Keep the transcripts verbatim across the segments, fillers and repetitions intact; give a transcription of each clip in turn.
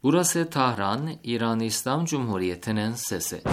Burası Tahran, İran İslam Cumhuriyeti'nin sesi.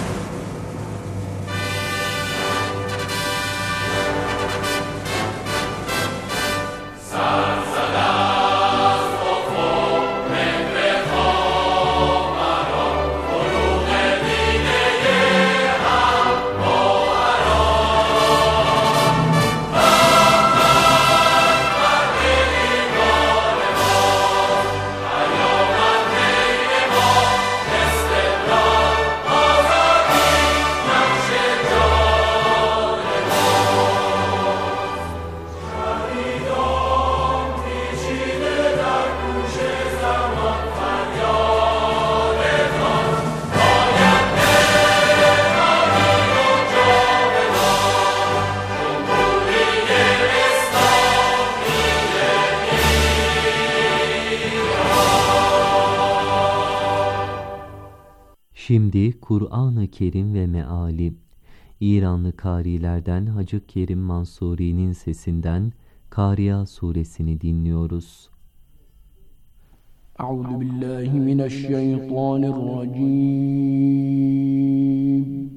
Şimdi Kur'an-ı Kerim ve meali, İranlı kârilerden Hacı Kerim Mansuri'nin sesinden Kâriya suresini dinliyoruz. Euzu billahi mineşşeytanirracim.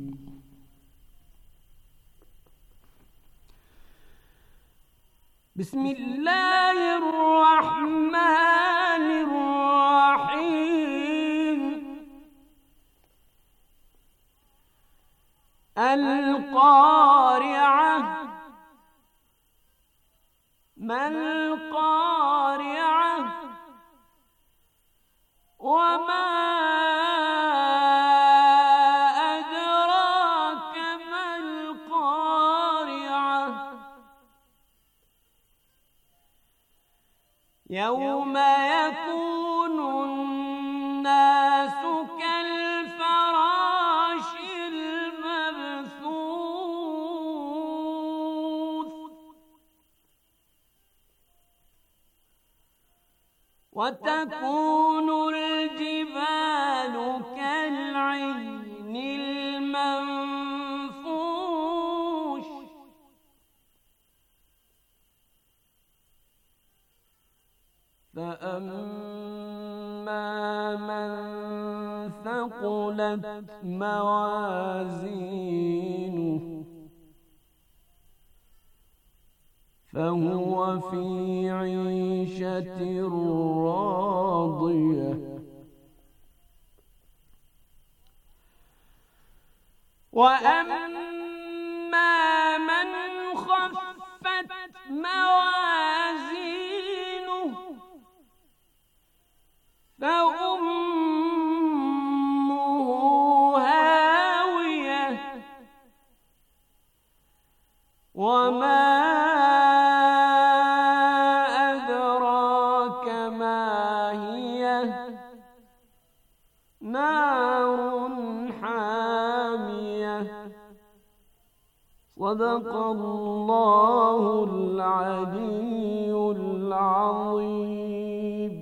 Bismillahirrahmanirrahim. El-Qari'ah. Mel-Qari'ah. Ve ma edrake mel-Qari'ah. Yevme yekunun-nâsu kel-ferâşil mebthûth. Ve tekunul-cibâlu kel-'ihnil menfûş. فَأَمَّا مَنْ ثَقُلَتْ مَوَازِينُهُ فَهُوَ فِي عِيشَةٍ رَاضِيَةٍ وَأَمَّا مَنْ خَفَّتْ مَوَازِينُهُ فَأُمُّهُ هَاوِيَةٌ وَمَا أَدْرَاكَ مَا هِيَهْ نَارٌ حَامِيَةٌ صَدَقَ اللّٰهُ الْعَلِيُّ الْعَظِيمُ.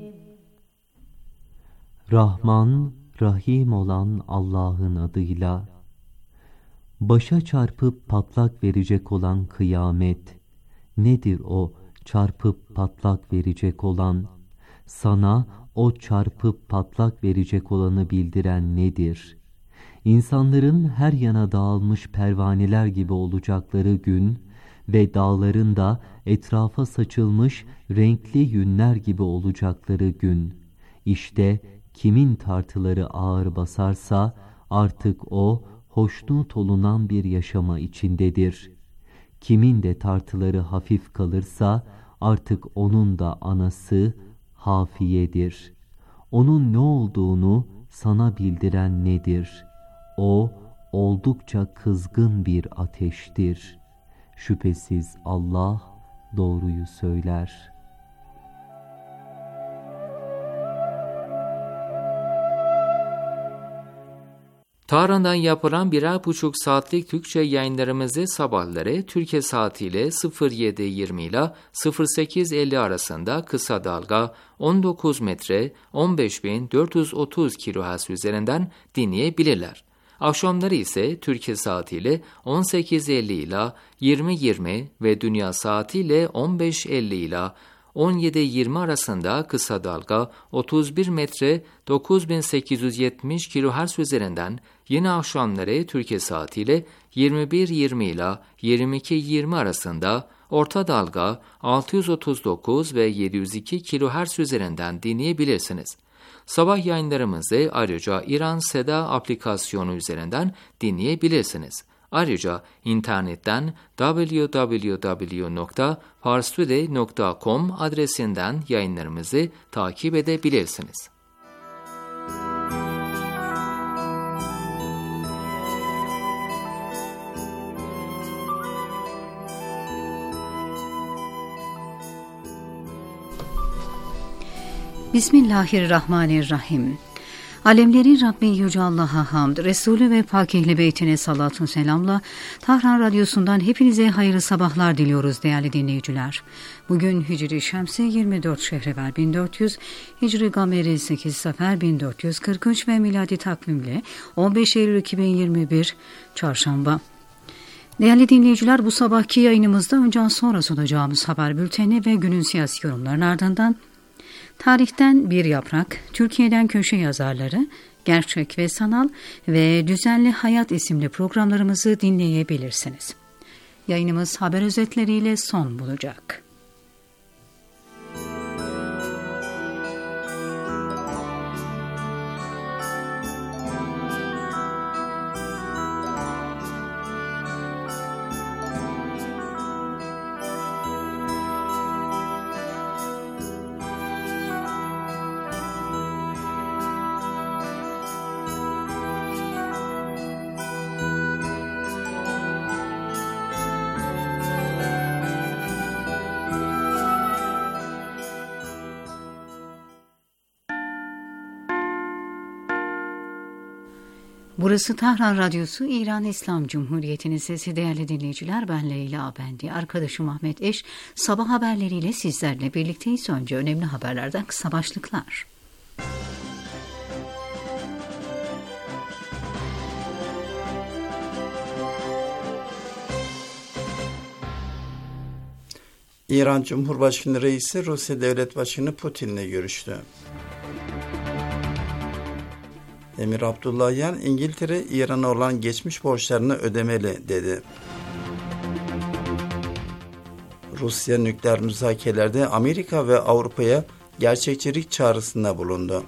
Rahman, Rahim olan Allah'ın adıyla. Başa çarpıp patlak verecek olan kıyamet. Nedir o çarpıp patlak verecek olan? Sana o çarpıp patlak verecek olanı bildiren nedir? İnsanların her yana dağılmış pervaneler gibi olacakları gün ve dağların da etrafa saçılmış renkli yünler gibi olacakları gün. İşte kimin tartıları ağır basarsa artık o hoşnut olunan bir yaşama içindedir. Kimin de tartıları hafif kalırsa artık onun da anası hafiyedir. Onun ne olduğunu sana bildiren nedir? O oldukça kızgın bir ateştir. Şüphesiz Allah doğruyu söyler. Tahran'dan yapılan birer buçuk saatlik Türkçe yayınlarımızı sabahları Türkiye saatiyle sıfır yedi yirmi ile sıfır sekiz elli arasında kısa dalga on dokuz metre on beş bin dört yüz otuz kilohertz üzerinden dinleyebilirler. Akşamları ise Türkiye saatiyle on sekiz elli ile yirmi yirmi ve dünya saatiyle on beş elli ile on yedi yirmi arasında kısa dalga otuz bir metre dokuz bin sekiz yüz yetmiş kilohertz üzerinden, yine akşamları Türkiye saatiyle yirmi bir yirmi ile yirmi iki yirmi arasında orta dalga altı yüz otuz dokuz ve yedi yüz iki kilohertz üzerinden dinleyebilirsiniz. Sabah yayınlarımızı ayrıca İran Seda aplikasyonu üzerinden dinleyebilirsiniz. Ayrıca internetten double-u double-u double-u nokta parstoday nokta com adresinden yayınlarımızı takip edebilirsiniz. Bismillahirrahmanirrahim. Alemlerin Rabbi Yüce Allah'a hamd, Resulü ve Pak Ehl-i Beytine salatü selamla Tahran Radyosu'ndan hepinize hayırlı sabahlar diliyoruz değerli dinleyiciler. Bugün Hicri Şemsi yirmi dört Şehrever bin dört yüz, Hicri Gameri sekiz Safer bin dört yüz kırk üç ve miladi takvimle on beş Eylül iki bin yirmi bir Çarşamba. Değerli dinleyiciler, bu sabahki yayınımızda önceden sonra sunacağımız haber bülteni ve günün siyasi yorumlarının ardından tarihten bir yaprak, Türkiye'den köşe yazarları, gerçek ve sanal ve düzenli hayat isimli programlarımızı dinleyebilirsiniz. Yayınımız haber özetleriyle son bulacak. Burası Tahran Radyosu, İran İslam Cumhuriyeti'nin sesi. Değerli dinleyiciler, ben Leyla Abendi, arkadaşım Ahmet Eş, sabah haberleriyle sizlerle birlikteyiz. Önce önemli haberlerden kısa başlıklar. İran Cumhurbaşkanı Reisi Rusya Devlet Başkanı Putin'le görüştü. Emir Abdullahian, İngiltere, İran'a olan geçmiş borçlarını ödemeli dedi. Rusya nükleer müzakerelerde Amerika ve Avrupa'ya gerçekçilik çağrısında bulundu.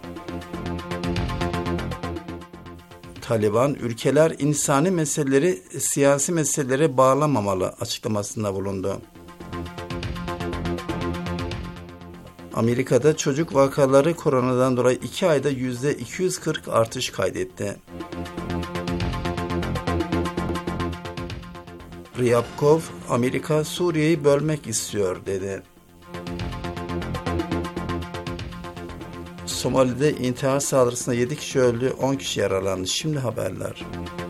Taliban, ülkeler insani meseleleri siyasi meselelere bağlamamalı açıklamasında bulundu. Amerika'da çocuk vakaları koronadan dolayı iki ayda yüzde iki yüz kırk artış kaydetti. Ryabkov, Amerika Suriye'yi bölmek istiyor dedi. Somali'de intihar saldırısında yedi kişi öldü, on kişi yaralandı. Şimdi haberler.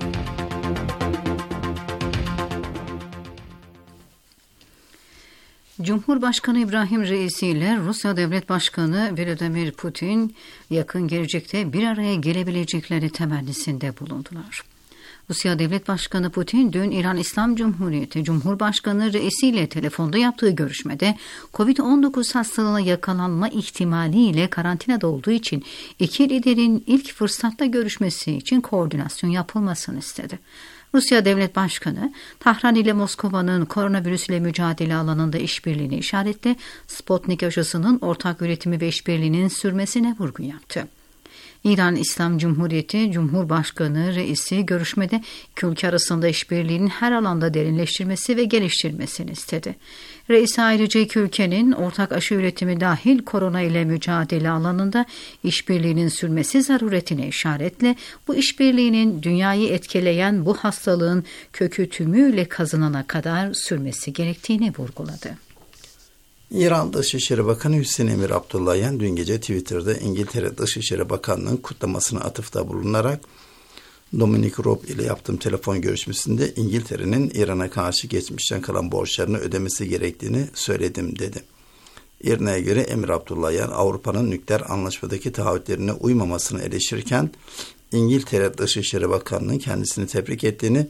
Cumhurbaşkanı İbrahim Reisi ile Rusya Devlet Başkanı Vladimir Putin yakın gelecekte bir araya gelebilecekleri temennisinde bulundular. Rusya Devlet Başkanı Putin dün İran İslam Cumhuriyeti Cumhurbaşkanı Reisi ile telefonda yaptığı görüşmede kovid on dokuz hastalığına yakalanma ihtimaliyle karantinada olduğu için iki liderin ilk fırsatta görüşmesi için koordinasyon yapılmasını istedi. Rusya Devlet Başkanı, Tahran ile Moskova'nın koronavirüs ile mücadele alanında işbirliğini işaretle Sputnik aşısının ortak üretimi ve işbirliğinin sürmesine vurgu yaptı. İran İslam Cumhuriyeti Cumhurbaşkanı Reisi görüşmede iki ülke arasında işbirliğinin her alanda derinleştirmesi ve geliştirilmesini istedi. Reis ayrıca iki ülkenin ortak aşı üretimi dahil korona ile mücadele alanında işbirliğinin sürmesi zaruretine işaretle bu işbirliğinin dünyayı etkileyen bu hastalığın kökü tümüyle kazınana kadar sürmesi gerektiğini vurguladı. İran Dışişleri Bakanı Hüseyin Emir Abdullahian dün gece Twitter'da İngiltere Dışişleri Bakanlığı'nın kutlamasına atıfta bulunarak Dominic Raab ile yaptığım telefon görüşmesinde İngiltere'nin İran'a karşı geçmişten kalan borçlarını ödemesi gerektiğini söyledim dedi. İRNA'ya göre Emir Abdullahian Avrupa'nın nükleer anlaşmadaki taahhütlerine uymamasını eleştirirken İngiltere Dışişleri Bakanlığı'nın kendisini tebrik ettiğini,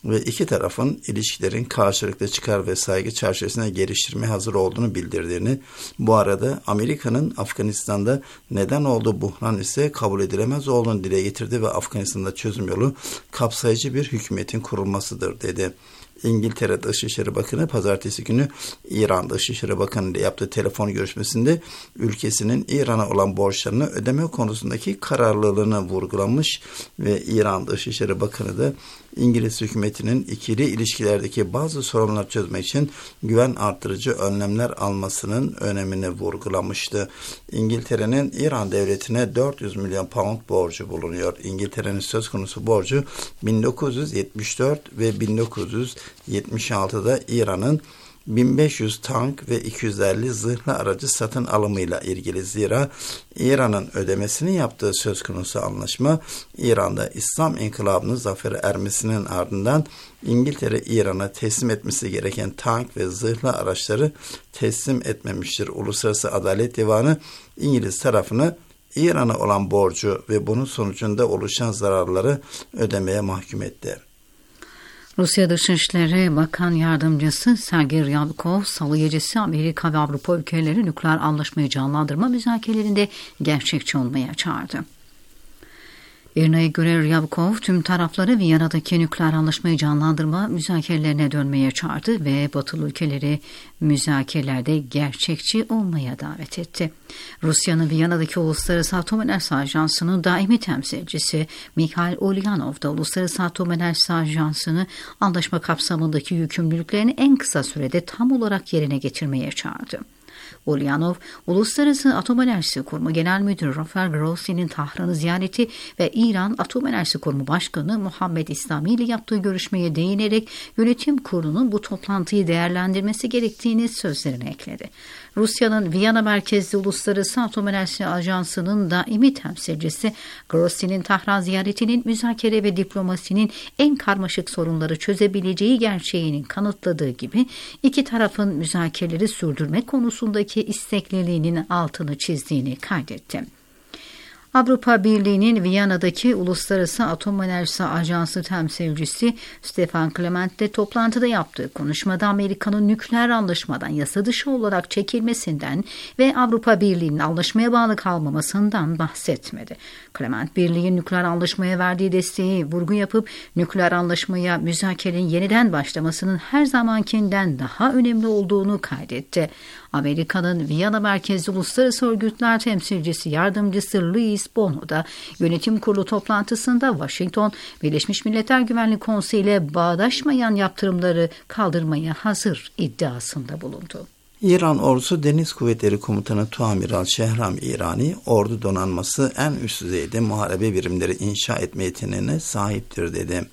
ve iki tarafın ilişkilerin karşılıklı çıkar ve saygı çerçevesinde geliştirmeye hazır olduğunu bildirdiğini, bu arada Amerika'nın Afganistan'da neden olduğu buhran ise kabul edilemez olduğunu dile getirdi ve Afganistan'da çözüm yolu kapsayıcı bir hükümetin kurulmasıdır dedi. İngiltere Dışişleri Bakanı pazartesi günü İran Dışişleri Bakanı ile yaptığı telefon görüşmesinde ülkesinin İran'a olan borçlarını ödeme konusundaki kararlılığını vurgulamış ve İran Dışişleri Bakanı da İngiliz hükümetinin ikili ilişkilerdeki bazı sorunları çözmek için güven arttırıcı önlemler almasının önemini vurgulamıştı. İngiltere'nin İran devletine dört yüz milyon pound borcu bulunuyor. İngiltere'nin söz konusu borcu bin dokuz yüz yetmiş dört ve bin dokuz yüz yetmiş altıda İran'ın bin beş yüz tank ve iki yüz elli zırhlı aracı satın alımıyla ilgili. Zira İran'ın ödemesini yaptığı söz konusu anlaşma, İran'da İslam İnkılabı'nın zaferi ermesinin ardından İngiltere İran'a teslim etmesi gereken tank ve zırhlı araçları teslim etmemiştir. Uluslararası Adalet Divanı İngiliz tarafını İran'a olan borcu ve bunun sonucunda oluşan zararları ödemeye mahkum etti. Rusya Dışişleri Bakan Yardımcısı Sergey Ryabkov, Salı gecesi Amerika ve Avrupa ülkeleri nükleer anlaşmayı canlandırma müzakerelerinde gerçekçi olmaya çağırdı. İRNA'ya göre Ryabkov tüm tarafları Viyana'daki nükleer anlaşmayı canlandırma müzakerelerine dönmeye çağırdı ve Batılı ülkeleri müzakerelerde gerçekçi olmaya davet etti. Rusya'nın Viyana'daki Uluslararası Atom Enerjisi Ajansı'nın daimi temsilcisi Mikhail Ulyanov da Uluslararası Atom Enerjisi Ajansı'nı anlaşma kapsamındaki yükümlülüklerini en kısa sürede tam olarak yerine getirmeye çağırdı. Ulyanov, Uluslararası Atom Enerjisi Kurumu Genel Müdürü Rafael Grossi'nin Tahran'ı ziyareti ve İran Atom Enerjisi Kurumu Başkanı Muhammed İslami ile yaptığı görüşmeye değinerek yönetim kurulunun bu toplantıyı değerlendirmesi gerektiğini sözlerine ekledi. Rusya'nın Viyana merkezli Uluslararası Atom Enerjisi Ajansı'nın daimi temsilcisi Grossi'nin Tahran ziyaretinin müzakere ve diplomasinin en karmaşık sorunları çözebileceği gerçeğinin kanıtladığı gibi iki tarafın müzakereleri sürdürme konusundaki istekliliğinin altını çizdiğini kaydetti. Avrupa Birliği'nin Viyana'daki Uluslararası Atom Enerjisi Ajansı temsilcisi Stefan Clement de toplantıda yaptığı konuşmada Amerika'nın nükleer anlaşmadan yasa dışı olarak çekilmesinden ve Avrupa Birliği'nin anlaşmaya bağlı kalmamasından bahsetmedi. Clement, Birliği'nin nükleer anlaşmaya verdiği desteği vurgu yapıp nükleer anlaşmaya müzakerenin yeniden başlamasının her zamankinden daha önemli olduğunu kaydetti. Amerika'nın Viyana merkezli uluslararası örgütler temsilcisi yardımcısı Louis Bono da yönetim kurulu toplantısında Washington, Birleşmiş Milletler Güvenlik Konseyi ile bağdaşmayan yaptırımları kaldırmaya hazır iddiasında bulundu. İran Ordusu Deniz Kuvvetleri Komutanı Tuamiral Şehram İrani, ordu donanması en üst düzeyde muharebe birimleri inşa etme yeteneğine sahiptir dedi.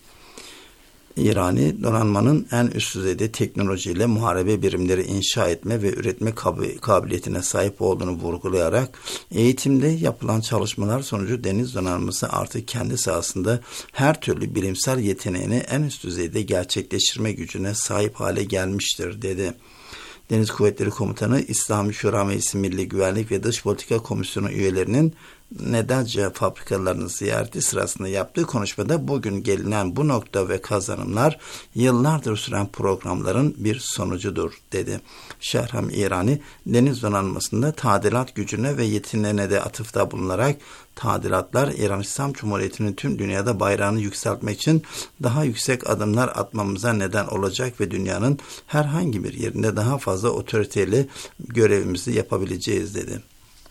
İrani, donanmanın en üst düzeyde teknolojiyle muharebe birimleri inşa etme ve üretme kabiliyetine sahip olduğunu vurgulayarak, eğitimde yapılan çalışmalar sonucu deniz donanması artık kendi sahasında her türlü bilimsel yeteneğini en üst düzeyde gerçekleştirme gücüne sahip hale gelmiştir dedi. Deniz Kuvvetleri Komutanı, İslami Şura Meclisi Milli Güvenlik ve Dış Politika Komisyonu üyelerinin Nedaca fabrikalarını ziyareti sırasında yaptığı konuşmada bugün gelinen bu nokta ve kazanımlar yıllardır süren programların bir sonucudur dedi. Şehram İrani, deniz donanmasında tadilat gücüne ve yeteneğine de atıfta bulunarak, tadilatlar İran İslam Cumhuriyeti'nin tüm dünyada bayrağını yükseltmek için daha yüksek adımlar atmamıza neden olacak ve dünyanın herhangi bir yerinde daha fazla otoriteyle görevimizi yapabileceğiz dedi.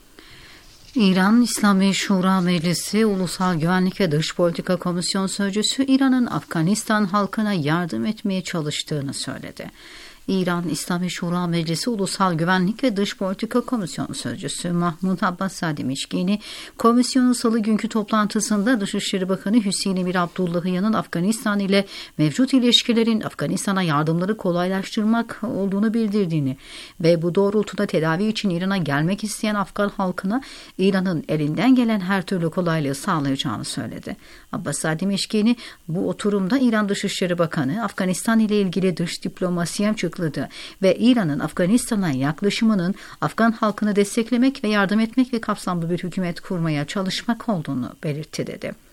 İran İslami Şura Meclisi Ulusal Güvenlik ve Dış Politika Komisyon Sözcüsü İran'ın Afganistan halkına yardım etmeye çalıştığını söyledi. İran İslami Şura Meclisi Ulusal Güvenlik ve Dış Politika Komisyonu Sözcüsü Mahmud Abbasadi Mişkini, komisyonun salı günkü toplantısında Dışişleri Bakanı Hüseyin Emir Abdullahiyan'ın Afganistan ile mevcut ilişkilerin Afganistan'a yardımları kolaylaştırmak olduğunu bildirdiğini ve bu doğrultuda tedavi için İran'a gelmek isteyen Afgan halkına İran'ın elinden gelen her türlü kolaylığı sağlayacağını söyledi. Abbasadi Mişkini, bu oturumda İran Dışişleri Bakanı Afganistan ile ilgili dış diplomasiye açıkladı ve İran'ın Afganistan'a yaklaşımının Afgan halkını desteklemek ve yardım etmek ve kapsamlı bir hükümet kurmaya çalışmak olduğunu belirtti dedi.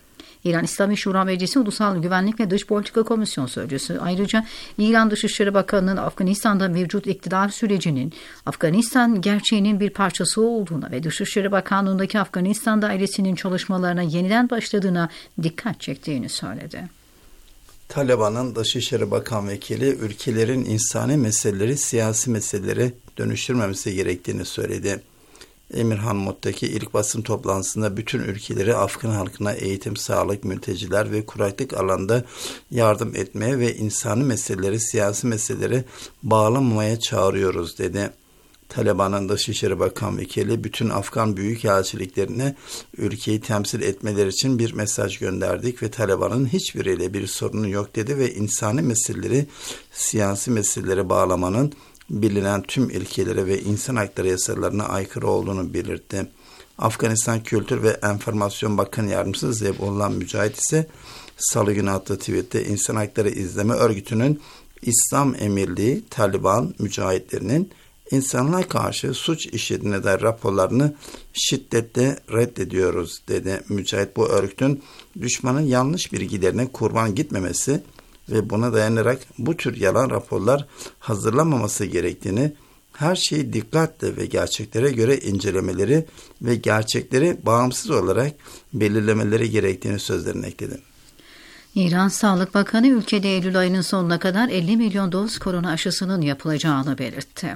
İran İslami Şura Meclisi Ulusal Güvenlik ve Dış Politika Komisyon Sözcüsü ayrıca İran Dışişleri Bakanı'nın Afganistan'da mevcut iktidar sürecinin Afganistan gerçeğinin bir parçası olduğuna ve Dışişleri Bakanlığı'ndaki Afganistan dairesinin çalışmalarına yeniden başladığına dikkat çektiğini söyledi. Taliban'ın Dışişleri Bakan Vekili ülkelerin insani meseleleri siyasi meselelere dönüştürmemesi gerektiğini söyledi. Emirhan Mod'daki ilk basın toplantısında bütün ülkeleri Afgan halkına eğitim, sağlık, mülteciler ve kuraklık alanda yardım etmeye ve insani meseleleri siyasi meselelere bağlamamaya çağırıyoruz dedi. Taliban'ın Dışişleri Bakan Vekili bütün Afgan büyükelçiliklerine ülkeyi temsil etmeleri için bir mesaj gönderdik ve Taliban'ın hiçbiriyle bir sorunu yok dedi ve insani meseleleri siyasi meselelere bağlamanın bilinen tüm ilkelere ve insan hakları yasalarına aykırı olduğunu belirtti. Afganistan Kültür ve Enformasyon Bakanı Yardımcısı Zebullah Mücahit ise Salı günü attığı tweette İnsan Hakları İzleme Örgütü'nün İslam Emirliği, Taliban mücahitlerinin insanlığa karşı suç işlediğine dair raporlarını şiddetle reddediyoruz dedi. Mücahit bu örgütün düşmanın yanlış bilgilerine kurban gitmemesi ve buna dayanarak bu tür yalan raporlar hazırlanmaması gerektiğini, her şeyi dikkatle ve gerçeklere göre incelemeleri ve gerçekleri bağımsız olarak belirlemeleri gerektiğini sözlerine ekledi. İran Sağlık Bakanı ülkede Eylül ayının sonuna kadar elli milyon doz korona aşısının yapılacağını belirtti.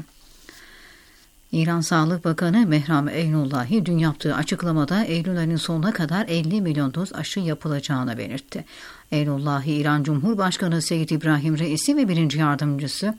İran Sağlık Bakanı Mehram Eynullahi dün yaptığı açıklamada Eylül ayının sonuna kadar elli milyon doz aşı yapılacağını belirtti. Eynullahi, İran Cumhurbaşkanı Seyyid İbrahim Reisi ve birinci yardımcısı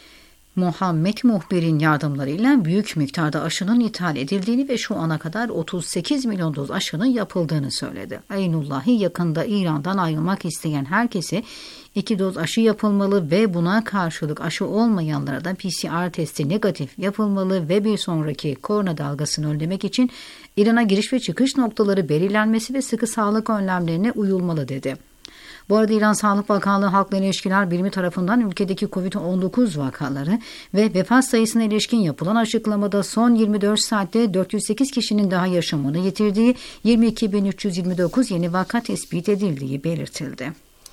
Muhammed Muhbir'in yardımlarıyla büyük miktarda aşının ithal edildiğini ve şu ana kadar otuz sekiz milyon doz aşının yapıldığını söyledi. Eynullahi, yakında İran'dan ayrılmak isteyen herkese iki doz aşı yapılmalı ve buna karşılık aşı olmayanlara da P C R testi negatif yapılmalı ve bir sonraki korona dalgasını önlemek için İran'a giriş ve çıkış noktaları belirlenmesi ve sıkı sağlık önlemlerine uyulmalı dedi. Bu arada İran Sağlık Bakanlığı Halkla İlişkiler Birimi tarafından ülkedeki kovid on dokuz vakaları ve vefat sayısına ilişkin yapılan açıklamada son yirmi dört saatte dört yüz sekiz kişinin daha yaşamını yitirdiği, yirmi iki bin üç yüz yirmi dokuz yeni vaka tespit edildiği belirtildi.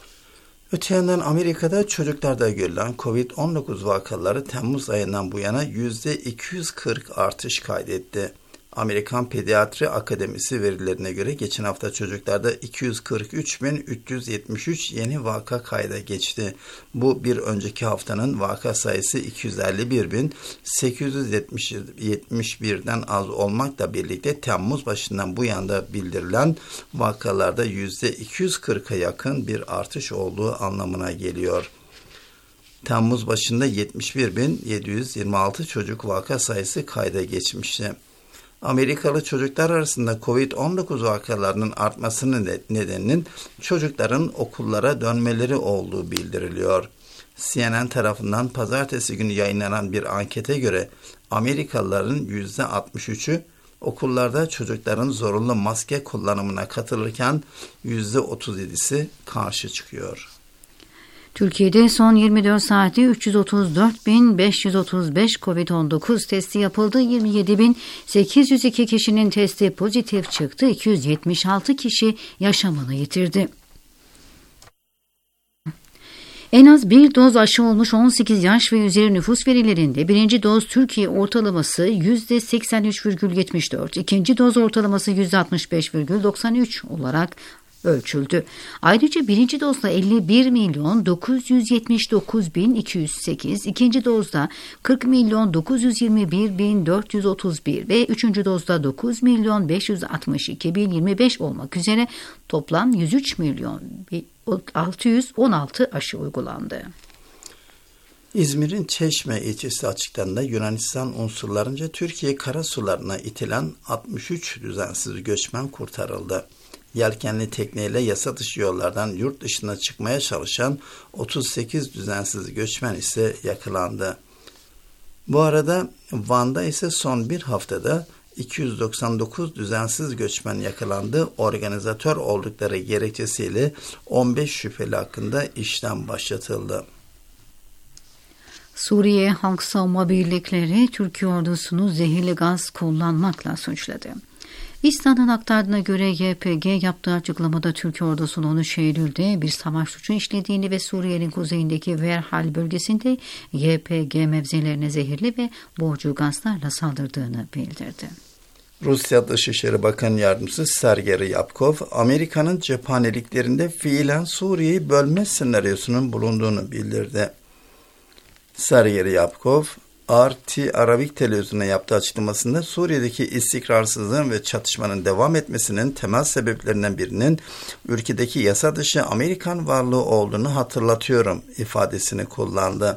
Öte yandan Amerika'da çocuklarda görülen kovid on dokuz vakaları Temmuz ayından bu yana yüzde iki yüz kırk artış kaydetti. Amerikan Pediatri Akademisi verilerine göre geçen hafta çocuklarda iki yüz kırk üç bin üç yüz yetmiş üç yeni vaka kayda geçti. Bu bir önceki haftanın vaka sayısı iki yüz elli bir bin sekiz yüz yetmiş birden az olmakla birlikte Temmuz başından bu yana bildirilen vakalarda yüzde iki yüz kırka yakın bir artış olduğu anlamına geliyor. Temmuz başında yetmiş bir bin yedi yüz yirmi altı çocuk vaka sayısı kayda geçmişti. Amerikalı çocuklar arasında kovid on dokuz vakalarının artmasının nedeninin çocukların okullara dönmeleri olduğu bildiriliyor. C N N tarafından pazartesi günü yayınlanan bir ankete göre Amerikalıların yüzde altmış üçü okullarda çocukların zorunlu maske kullanımına katılırken yüzde otuz yedisi karşı çıkıyor. Türkiye'de son yirmi dört saatte üç yüz otuz dört bin beş yüz otuz beş kovid on dokuz testi yapıldı. yirmi yedi bin sekiz yüz iki kişinin testi pozitif çıktı. iki yüz yetmiş altı kişi yaşamını yitirdi. En az bir doz aşı olmuş on sekiz yaş ve üzeri nüfus verilerinde birinci doz Türkiye ortalaması yüzde seksen üç virgül yetmiş dört, ikinci doz ortalaması yüzde altmış beş virgül doksan üç olarak ölçüldü. Ayrıca birinci dozda elli bir milyon dokuz yüz yetmiş dokuz bin iki yüz sekiz, ikinci dozda kırk milyon dokuz yüz yirmi bir bin dört yüz otuz bir ve üçüncü dozda dokuz milyon beş yüz altmış iki bin yirmi beş olmak üzere toplam yüz üç milyon altı yüz on altı aşı uygulandı. İzmir'in Çeşme ilçesi açıklarında Yunanistan unsurlarınca Türkiye karasularına itilen altmış üç düzensiz göçmen kurtarıldı. Yelkenli tekneyle yasa dışı yollardan yurt dışına çıkmaya çalışan otuz sekiz düzensiz göçmen ise yakalandı. Bu arada Van'da ise son bir haftada iki yüz doksan dokuz düzensiz göçmen yakalandı. Organizatör oldukları gerekçesiyle on beş şüpheli hakkında işlem başlatıldı. Suriye Halk Savunma Birlikleri Türkiye ordusunu zehirli gaz kullanmakla suçladı. İstan'ın aktardığına göre Y P G yaptığı açıklamada Türkiye ordusunun on üç Eylül'de bir savaş suçu işlediğini ve Suriye'nin kuzeyindeki Verhal bölgesinde Y P G mevzilerine zehirli ve boğucu gazlarla saldırdığını bildirdi. Rusya Dışişleri Bakanı Yardımcısı Sergey Ryabkov, Amerika'nın cephaneliklerinde fiilen Suriye'yi bölme senaryosunun bulunduğunu bildirdi. Sergey Ryabkov, R T Arabik televizyonuna yaptığı açıklamasında Suriye'deki istikrarsızlığın ve çatışmanın devam etmesinin temel sebeplerinden birinin ülkedeki yasa dışı Amerikan varlığı olduğunu hatırlatıyorum ifadesini kullandı.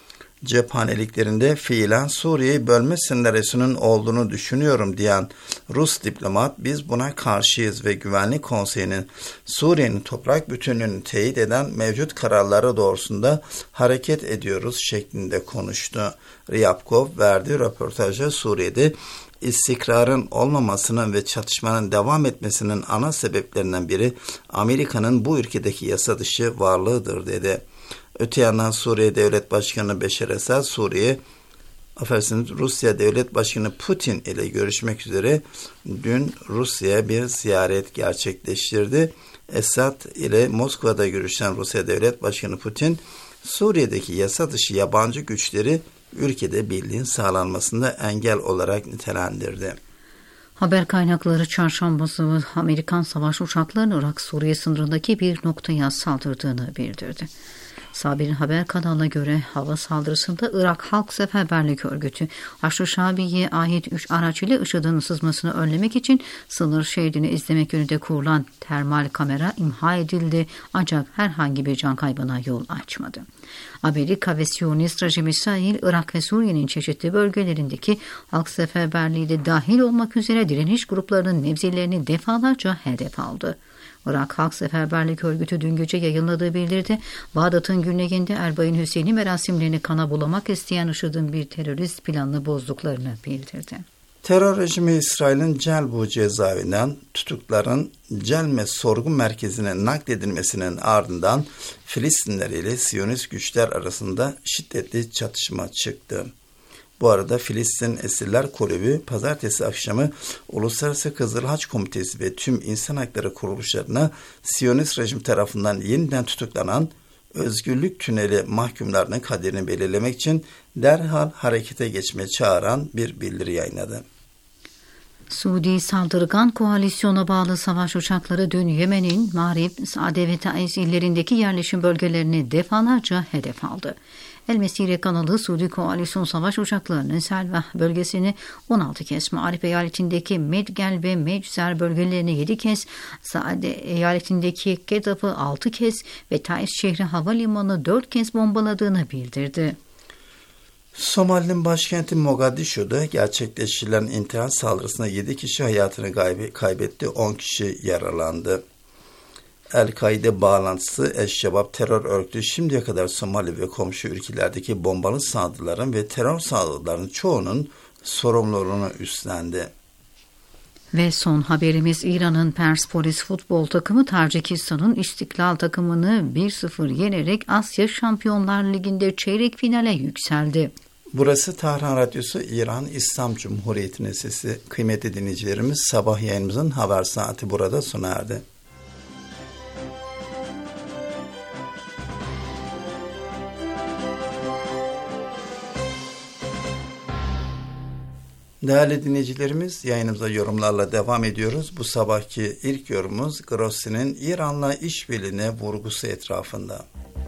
Cephaneliklerinde fiilen Suriye'yi bölme senaryosunun olduğunu düşünüyorum diyen Rus diplomat, biz buna karşıyız ve Güvenlik Konseyi'nin Suriye'nin toprak bütünlüğünü teyit eden mevcut kararları doğrusunda hareket ediyoruz şeklinde konuştu. Ryabkov verdiği röportajda Suriye'de istikrarın olmamasının ve çatışmanın devam etmesinin ana sebeplerinden biri Amerika'nın bu ülkedeki yasa dışı varlığıdır dedi. Öte yandan Suriye Devlet Başkanı Beşar Esad, Suriye, affedersiniz Rusya Devlet Başkanı Putin ile görüşmek üzere dün Rusya'ya bir ziyaret gerçekleştirdi. Esad ile Moskova'da görüşen Rusya Devlet Başkanı Putin, Suriye'deki yasa dışı yabancı güçleri ülkede birliğin sağlanmasında engel olarak nitelendirdi. Haber kaynakları çarşamba sabahı Amerikan savaş uçaklarının Irak-Suriye sınırındaki bir noktaya saldırdığını bildirdi. Sabir'in haber kanalına göre hava saldırısında Irak Halk Seferberlik Örgütü Haçlı Şabi'ye ait üç araç ile IŞİD'in sızmasını önlemek için sınır şeridini izlemek yönünde kurulan termal kamera imha edildi ancak herhangi bir can kaybına yol açmadı. Amerika ve Siyonist rejim İsrail, Irak ve Suriye'nin çeşitli bölgelerindeki halk seferberliği de dahil olmak üzere direniş gruplarının mevzilerini defalarca hedef aldı. Irak Halk Seferberlik Örgütü dün gece yayınladığı bildirdi, Bağdat'ın güneyinde Erbay'ın Hüseyin'i merasimlerini kana bulamak isteyen IŞİD'in bir terörist planını bozduklarını bildirdi. Terör rejimi İsrail'in Celbu cezaevinden tutukların Celme sorgu merkezine nakledilmesinin ardından Filistinler ile Siyonist güçler arasında şiddetli çatışma çıktı. Bu arada Filistin Esirler Kulübü pazartesi akşamı Uluslararası Kızıl Haç Komitesi ve tüm insan hakları kuruluşlarına Siyonist rejim tarafından yeniden tutuklanan Özgürlük Tüneli mahkumlarının kaderini belirlemek için derhal harekete geçmeye çağıran bir bildiri yayınladı. Suudi saldırgan koalisyona bağlı savaş uçakları dün Yemen'in Mağrib, Sa'de ve Taiz illerindeki yerleşim bölgelerini defalarca hedef aldı. El Mesire kanalı Suudi koalisyon savaş uçaklarının Selva bölgesini on altı kez, Mağrib eyaletindeki Medgel ve Meczer bölgelerini yedi kez, Sa'de eyaletindeki Kedaf'ı altı kez ve Taiz şehri havalimanı dört kez bombaladığını bildirdi. Somali'nin başkenti Mogadishu'da gerçekleştirilen intihar saldırısında yedi kişi hayatını kaybetti, on kişi yaralandı. El-Kaide bağlantısı Eş-Şebab terör örgütü şimdiye kadar Somali ve komşu ülkelerdeki bombalı saldırıların ve terör saldırılarının çoğunun sorumluluğunu üstlendi. Ve son haberimiz, İran'ın Perspolis futbol takımı Tacikistan'ın İstiklal takımını bir sıfır yenerek Asya Şampiyonlar Ligi'nde çeyrek finale yükseldi. Burası Tahran Radyosu, İran İslam Cumhuriyeti'nin sesi. Kıymetli dinleyicilerimiz, sabah yayınımızın haber saati burada sona erdi. Değerli dinleyicilerimiz, yayınımıza yorumlarla devam ediyoruz. Bu sabahki ilk yorumumuz Grossi'nin İran'la işbirliğine vurgusu etrafında.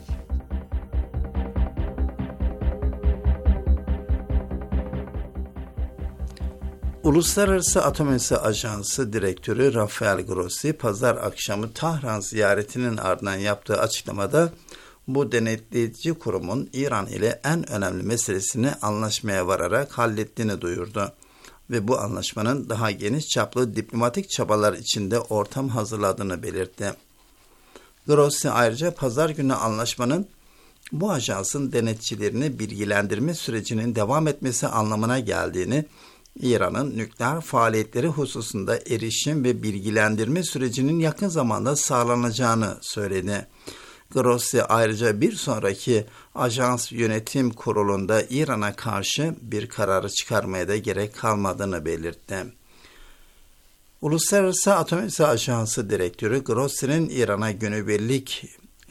Uluslararası Atom Enerjisi Ajansı Direktörü Rafael Grossi, pazar akşamı Tahran ziyaretinin ardından yaptığı açıklamada bu denetleyici kurumun İran ile en önemli meselesini anlaşmaya vararak hallettiğini duyurdu ve bu anlaşmanın daha geniş çaplı diplomatik çabalar içinde ortam hazırladığını belirtti. Grossi ayrıca pazar günü anlaşmanın bu ajansın denetçilerini bilgilendirme sürecinin devam etmesi anlamına geldiğini, İran'ın nükleer faaliyetleri hususunda erişim ve bilgilendirme sürecinin yakın zamanda sağlanacağını söyledi. Grossi ayrıca bir sonraki ajans yönetim kurulunda İran'a karşı bir kararı çıkarmaya da gerek kalmadığını belirtti. Uluslararası Atom Enerjisi Ajansı Direktörü Grossi'nin İran'a günübirlik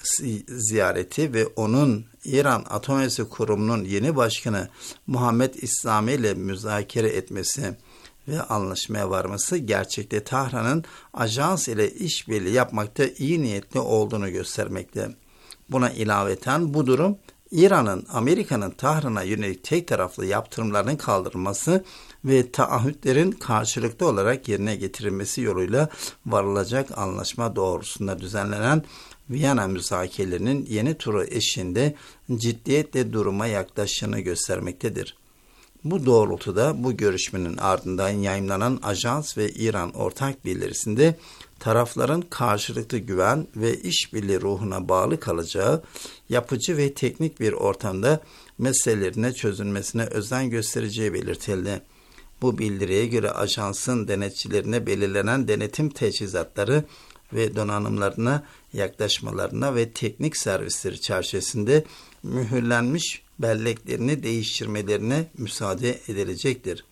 ziyareti ve onun İran Atom Enerjisi Kurumu'nun yeni başkanı Muhammed İslami ile müzakere etmesi ve anlaşmaya varması gerçekte Tahran'ın ajans ile işbirliği yapmakta iyi niyetli olduğunu göstermekte. Buna ilaveten bu durum İran'ın Amerika'nın Tahran'a yönelik tek taraflı yaptırımlarının kaldırılması ve taahhütlerin karşılıklı olarak yerine getirilmesi yoluyla varılacak anlaşma doğrultusunda düzenlenen Viyana müzakerelerinin yeni turu eşliğinde ciddiyetle duruma yaklaştığını göstermektedir. Bu doğrultuda bu görüşmenin ardından yayımlanan ajans ve İran ortak bildirisinde tarafların karşılıklı güven ve işbirliği ruhuna bağlı kalacağı, yapıcı ve teknik bir ortamda meselelerine çözülmesine özen göstereceği belirtildi. Bu bildiriye göre ajansın denetçilerine belirlenen denetim teçhizatları ve donanımlarına yaklaşmalarına ve teknik servisleri çerçevesinde mühürlenmiş belleklerini değiştirmelerine müsaade edilecektir.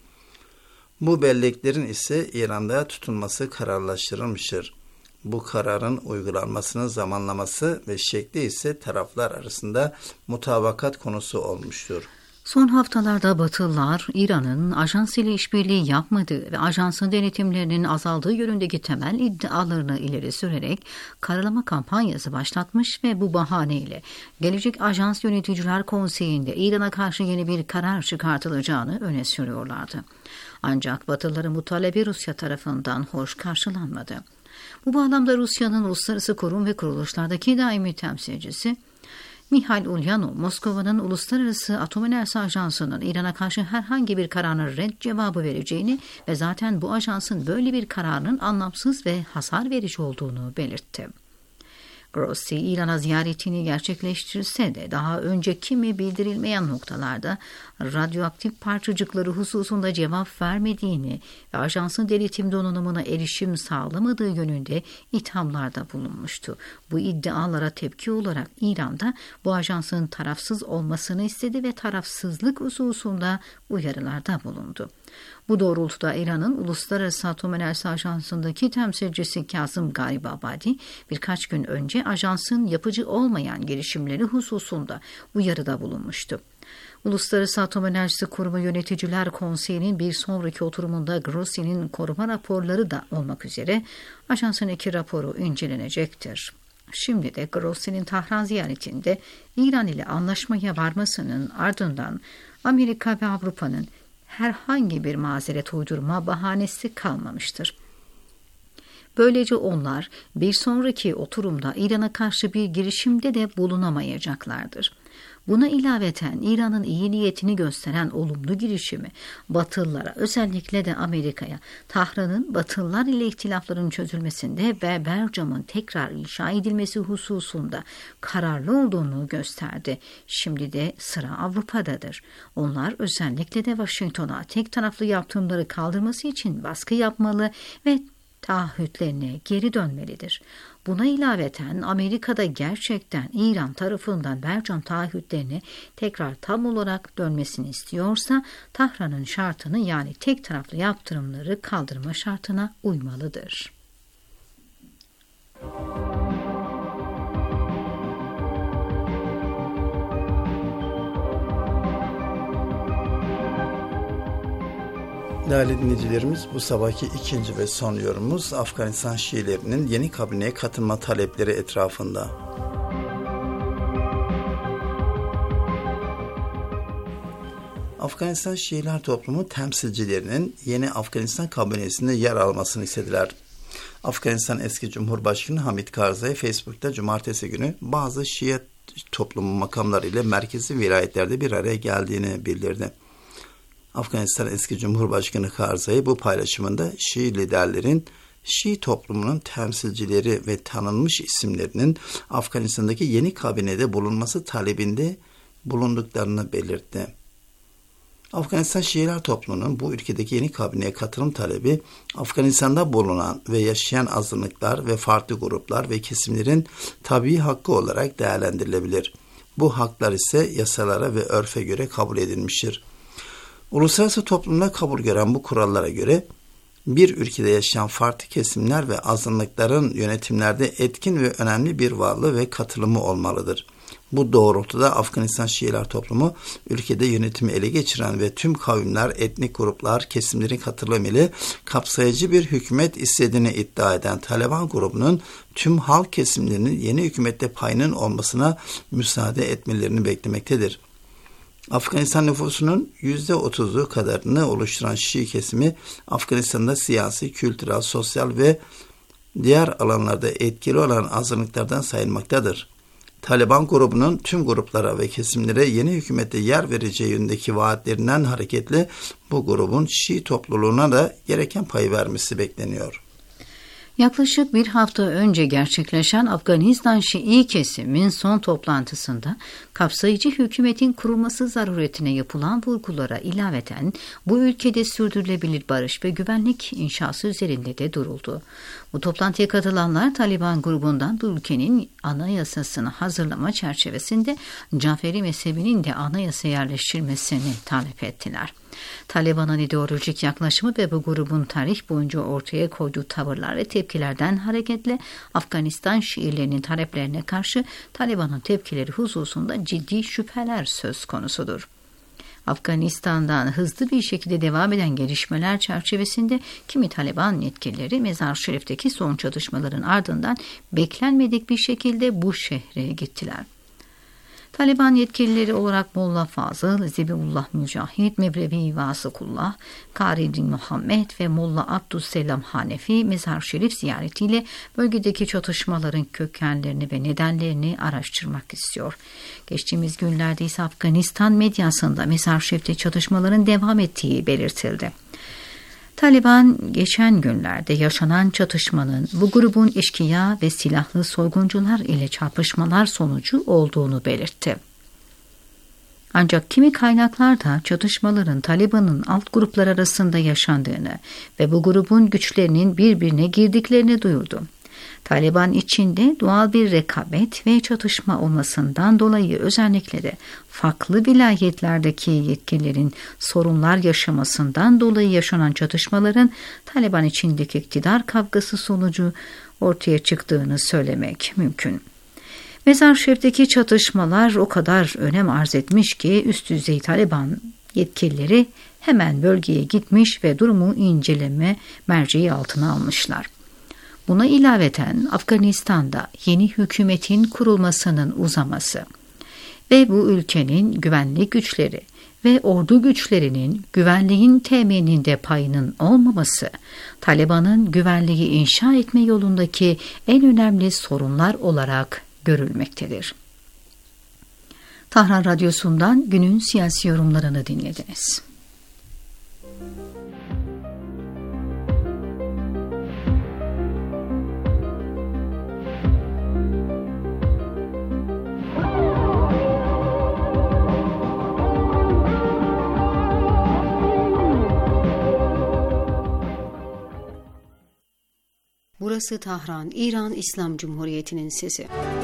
Bu belleklerin ise İran'da tutulması kararlaştırılmıştır. Bu kararın uygulanmasının zamanlaması ve şekli ise taraflar arasında mutabakat konusu olmuştur. Son haftalarda Batılılar, İran'ın ajans ile işbirliği yapmadığı ve ajansın denetimlerinin azaldığı yönündeki temel iddialarını ileri sürerek karalama kampanyası başlatmış ve bu bahaneyle gelecek Ajans Yöneticiler Konseyi'nde İran'a karşı yeni bir karar çıkartılacağını öne sürüyorlardı. Ancak Batılıların bu talebi Rusya tarafından hoş karşılanmadı. Bu bağlamda Rusya'nın uluslararası kurum ve kuruluşlardaki daimi temsilcisi Mihail Ulyanov, Moskova'nın Uluslararası Atom Enerjisi Ajansı'nın İran'a karşı herhangi bir kararına red cevabı vereceğini ve zaten bu ajansın böyle bir kararının anlamsız ve hasar verici olduğunu belirtti. Grossi, İran'a ziyaretini gerçekleştirse de daha önce kimi bildirilmeyen noktalarda radyoaktif parçacıkları hususunda cevap vermediğini ve ajansın denetim donanımına erişim sağlamadığı yönünde ithamlarda bulunmuştu. Bu iddialara tepki olarak İran'da bu ajansın tarafsız olmasını istedi ve tarafsızlık hususunda uyarılarda bulundu. Bu doğrultuda İran'ın Uluslararası Atom Enerjisi Ajansı'ndaki temsilcisi Kazım Garibabadi birkaç gün önce ajansın yapıcı olmayan girişimleri hususunda uyarıda bulunmuştu. Uluslararası Atom Enerjisi Kurumu Yöneticiler Konseyi'nin bir sonraki oturumunda Grossi'nin koruma raporları da olmak üzere ajansın iki raporu incelenecektir. Şimdi de Grossi'nin Tahran ziyaretinde İran ile anlaşmaya varmasının ardından Amerika ve Avrupa'nın herhangi bir mazeret uydurma bahanesi kalmamıştır. Böylece onlar bir sonraki oturumda İran'a karşı bir girişimde de bulunamayacaklardır. Buna ilaveten İran'ın iyi niyetini gösteren olumlu girişimi Batılılara, özellikle de Amerika'ya, Tahran'ın Batılılar ile ihtilafların çözülmesinde ve Bergam'ın tekrar inşa edilmesi hususunda kararlı olduğunu gösterdi. Şimdi de sıra Avrupa'dadır. Onlar özellikle de Washington'a tek taraflı yaptırımları kaldırması için baskı yapmalı ve taahhütlerine geri dönmelidir. Buna ilaveten Amerika'da gerçekten İran tarafından Bergam taahhütlerine tekrar tam olarak dönmesini istiyorsa Tahran'ın şartını, yani tek taraflı yaptırımları kaldırma şartına uymalıdır. Değerli dinleyicilerimiz, bu sabahki ikinci ve son yorumumuz Afganistan Şiilerinin yeni kabineye katılma talepleri etrafında. Afganistan Şiiler toplumu temsilcilerinin yeni Afganistan kabinesinde yer almasını istediler. Afganistan eski Cumhurbaşkanı Hamid Karzai Facebook'ta cumartesi günü bazı Şii toplumu makamları ile merkezi vilayetlerde bir araya geldiğini bildirdi. Afganistan eski Cumhurbaşkanı Karzai bu paylaşımında Şii liderlerin, Şii toplumunun temsilcileri ve tanınmış isimlerinin Afganistan'daki yeni kabinede bulunması talebinde bulunduklarını belirtti. Afganistan Şiiler toplumunun bu ülkedeki yeni kabineye katılım talebi, Afganistan'da bulunan ve yaşayan azınlıklar ve farklı gruplar ve kesimlerin tabii hakkı olarak değerlendirilebilir. Bu haklar ise yasalara ve örfe göre kabul edilmiştir. Uluslararası toplumda kabul gören bu kurallara göre bir ülkede yaşayan farklı kesimler ve azınlıkların yönetimlerde etkin ve önemli bir varlığı ve katılımı olmalıdır. Bu doğrultuda Afganistan Şiiler toplumu ülkede yönetimi ele geçiren ve tüm kavimler, etnik gruplar, kesimlerin katılım ile kapsayıcı bir hükümet istediğini iddia eden Taliban grubunun tüm halk kesimlerinin yeni hükümette payının olmasına müsaade etmelerini beklemektedir. Afganistan nüfusunun yüzde otuzu kadarını oluşturan Şii kesimi Afganistan'da siyasi, kültürel, sosyal ve diğer alanlarda etkili olan azınlıklardan sayılmaktadır. Taliban grubunun tüm gruplara ve kesimlere yeni hükümette yer vereceği yönündeki vaatlerinden hareketle bu grubun Şii topluluğuna da gereken pay vermesi bekleniyor. Yaklaşık bir hafta önce gerçekleşen Afganistan Şii kesimin son toplantısında kapsayıcı hükümetin kurulması zaruretine yapılan vurgulara ilaveten bu ülkede sürdürülebilir barış ve güvenlik inşası üzerinde de duruldu. Bu toplantıya katılanlar Taliban grubundan bu ülkenin anayasasını hazırlama çerçevesinde Caferi mezhebinin de anayasa yerleştirilmesini talep ettiler. Taliban'ın ideolojik yaklaşımı ve bu grubun tarih boyunca ortaya koyduğu tavırlar ve tepkilerden hareketle Afganistan Şiilerinin taleplerine karşı Taliban'ın tepkileri hususunda ciddi şüpheler söz konusudur. Afganistan'dan hızlı bir şekilde devam eden gelişmeler çerçevesinde kimi Taliban yetkilileri Mezar Şerif'teki son çatışmaların ardından beklenmedik bir şekilde bu şehre gittiler. Taliban yetkilileri olarak Molla Fazıl, Zebihullah Mücahit, Mevlevi Vasıkullah, Kari Din Muhammed ve Molla Abdüsselam Hanefi Mezar Şerif ziyaretiyle bölgedeki çatışmaların kökenlerini ve nedenlerini araştırmak istiyor. Geçtiğimiz günlerde ise Afganistan medyasında Mezar Şerif'te çatışmaların devam ettiği belirtildi. Taliban geçen günlerde yaşanan çatışmanın bu grubun eşkıya ve silahlı soyguncular ile çarpışmalar sonucu olduğunu belirtti. Ancak kimi kaynaklar da çatışmaların Taliban'ın alt gruplar arasında yaşandığını ve bu grubun güçlerinin birbirine girdiklerini duyurdu. Taliban içinde doğal bir rekabet ve çatışma olmasından dolayı özellikle de farklı vilayetlerdeki yetkililerin sorunlar yaşamasından dolayı yaşanan çatışmaların Taliban içindeki iktidar kavgası sonucu ortaya çıktığını söylemek mümkün. Mezar Şerif'teki çatışmalar o kadar önem arz etmiş ki üst düzey Taliban yetkilileri hemen bölgeye gitmiş ve durumu inceleme merceği altına almışlar. Buna ilaveten Afganistan'da yeni hükümetin kurulmasının uzaması ve bu ülkenin güvenlik güçleri ve ordu güçlerinin güvenliğin temininde payının olmaması, Taliban'ın güvenliği inşa etme yolundaki en önemli sorunlar olarak görülmektedir. Tahran Radyosu'ndan günün siyasi yorumlarını dinlediniz. Burası Tahran, İran İslam Cumhuriyeti'nin sesi.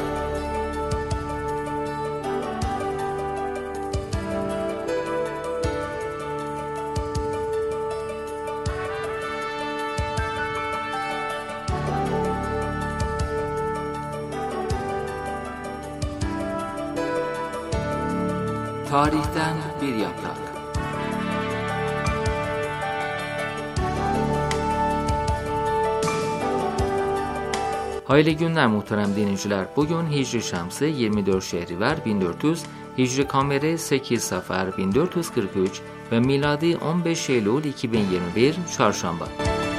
Tarihten bir yaprak. Hayırlı günler muhterem dinleyiciler. Bugün Hicri Şemsi yirmi dört Şehrivar bin dört yüz, Hicri Kameri sekiz Safer bin dört yüz kırk üç ve miladi on beş Eylül iki bin yirmi bir Çarşamba.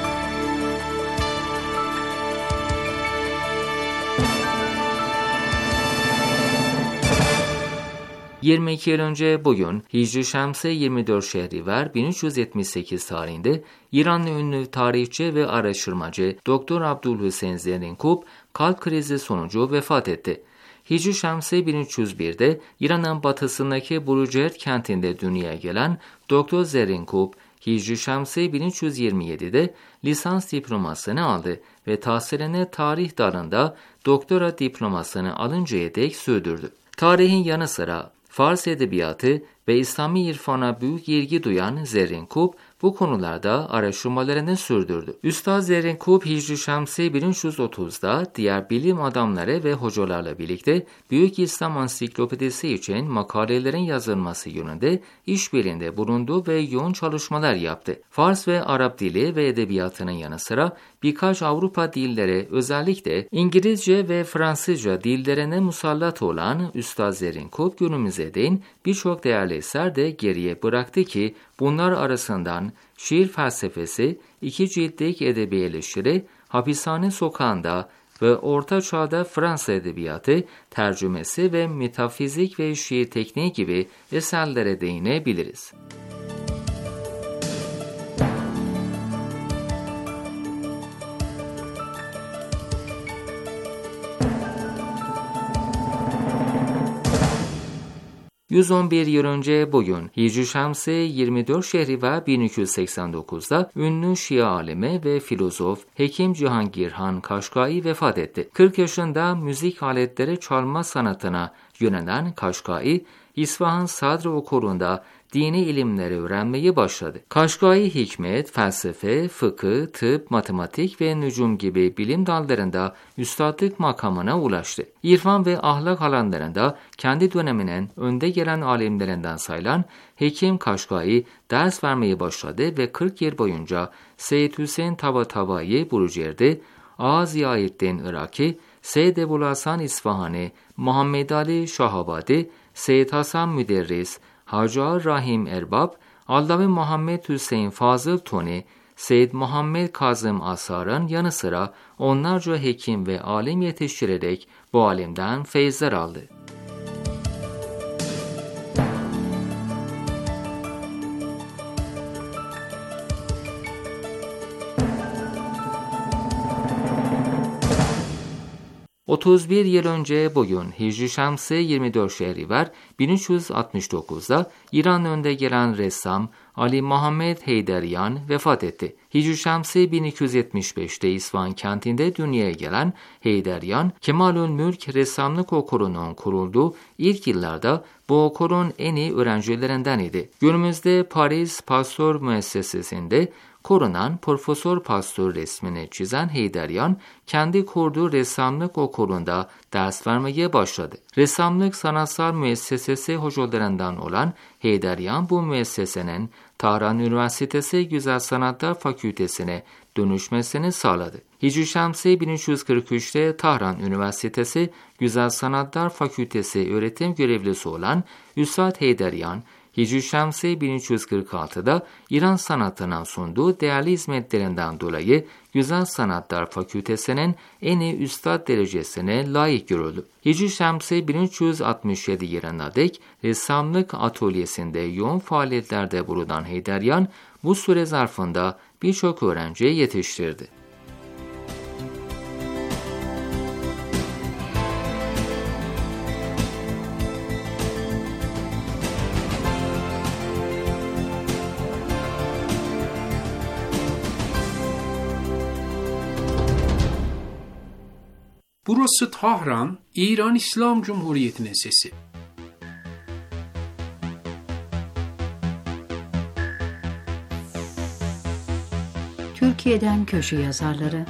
yirmi iki yıl önce bugün Hicri Şemsi yirmi dört Şehrivar bin üç yüz yetmiş sekiz tarihinde İranlı ünlü tarihçi ve araştırmacı Doktor Abdülhüseyin Zerinkub kalp krizi sonucu vefat etti. Hicri Şemsi bin üç yüz birde İran'ın batısındaki Burucert kentinde dünyaya gelen Doktor Zerinkub, Hicri Şemsi bin üç yüz yirmi yedide lisans diplomasını aldı ve tahsilini tarih dalında doktora diplomasını alıncaya dek sürdürdü. Tarihin yanı sıra Fars edebiyatı ve İslami irfana büyük ilgi duyan Zerinkub, bu konularda araştırmalarını sürdürdü. Üstad Zerrin Kup Hicri Şemsi bin üç yüz otuzda diğer bilim adamları ve hocalarla birlikte Büyük İslam Ansiklopedisi için makalelerin yazılması yönünde işbirliğinde bulundu ve yoğun çalışmalar yaptı. Fars ve Arap dili ve edebiyatının yanı sıra birkaç Avrupa dilleri, özellikle İngilizce ve Fransızca dillerine musallat olan Üstad Zerrin Kup günümüze değin birçok değerli eser de geriye bıraktı ki bunlar arasından Şiir Felsefesi, iki ciltlik edebi eleştiri, Hapishane Sokağında ve Orta Çağ'da Fransa Edebiyatı, tercümesi ve metafizik ve şiir tekniği gibi eserlere değinebiliriz. yüz on bir yıl önce bugün Hicri Şemsi yirmi dört Şehrivar bin iki yüz seksen dokuzda ünlü Şii alimi ve filozof Hekim Cihangir Han Kaşgai vefat etti. kırk yaşında müzik aletleri çalma sanatına yönelen Kaşgai, İsfahan Sadr Okulu'nda dini ilimleri öğrenmeye başladı. Kaşgai hikmet, felsefe, fıkıh, tıp, matematik ve nücum gibi bilim dallarında üstadlık makamına ulaştı. İrfan ve ahlak alanlarında kendi döneminin önde gelen alimlerinden sayılan Hekim Kaşgai ders vermeye başladı ve kırk yıl boyunca Seyyid Hüseyin Tabatabai Burucerdi, Ağa Ziyaettin Iraki, Seyyid Ebul Hasan İsfahani, Muhammed Ali Şahabadi, Seyyid Hasan Müderris, Hacı Rahim Erbab, Allavi Muhammed Hüseyin Fazıl Toni, Seyyid Muhammed Kazım Asar'ın yanı sıra onlarca hekim ve alim yetiştirerek bu alimden feyizler aldı. otuz bir yıl önce bugün Hicri Şemsi yirmi dört Şehrivar bin üç yüz altmış dokuzda İran önde gelen ressam Ali Muhammed Heyderiyan vefat etti. Hicri Şemsi bin iki yüz yetmiş beşte İsfahan kentinde dünyaya gelen Heyderiyan, Kemalül Mülk Ressamlık Okulu'nun kurulduğu ilk yıllarda bu okulun en iyi öğrencilerinden idi. Günümüzde Paris Pasteur Müessesesi'nde korunan Profesör Pasteur resmini çizen Heyderiyan, kendi kurduğu ressamlık okulunda ders vermeye başladı. Ressamlık Sanatsal Müessesesi hocalarından olan Heyderiyan, bu müessesenin Tahran Üniversitesi Güzel Sanatlar Fakültesine dönüşmesini sağladı. Hicri Şemsi bin üç yüz kırk üçte Tahran Üniversitesi Güzel Sanatlar Fakültesi öğretim görevlisi olan Üstad Heyderiyan, Hicri Şemsi bin üç yüz kırk altıda İran sanatına sunduğu değerli hizmetlerinden dolayı Güzel Sanatlar Fakültesi'nin en iyi üstad derecesine layık görüldü. Hicri Şemsi bin üç yüz altmış yedi yılına dek ressamlık atölyesinde yoğun faaliyetlerde bulunan Heyderiyan, bu süre zarfında birçok öğrenci yetiştirdi. Burası Tahran, İran İslam Cumhuriyeti'nin sesi. Türkiye'den köşe yazarları.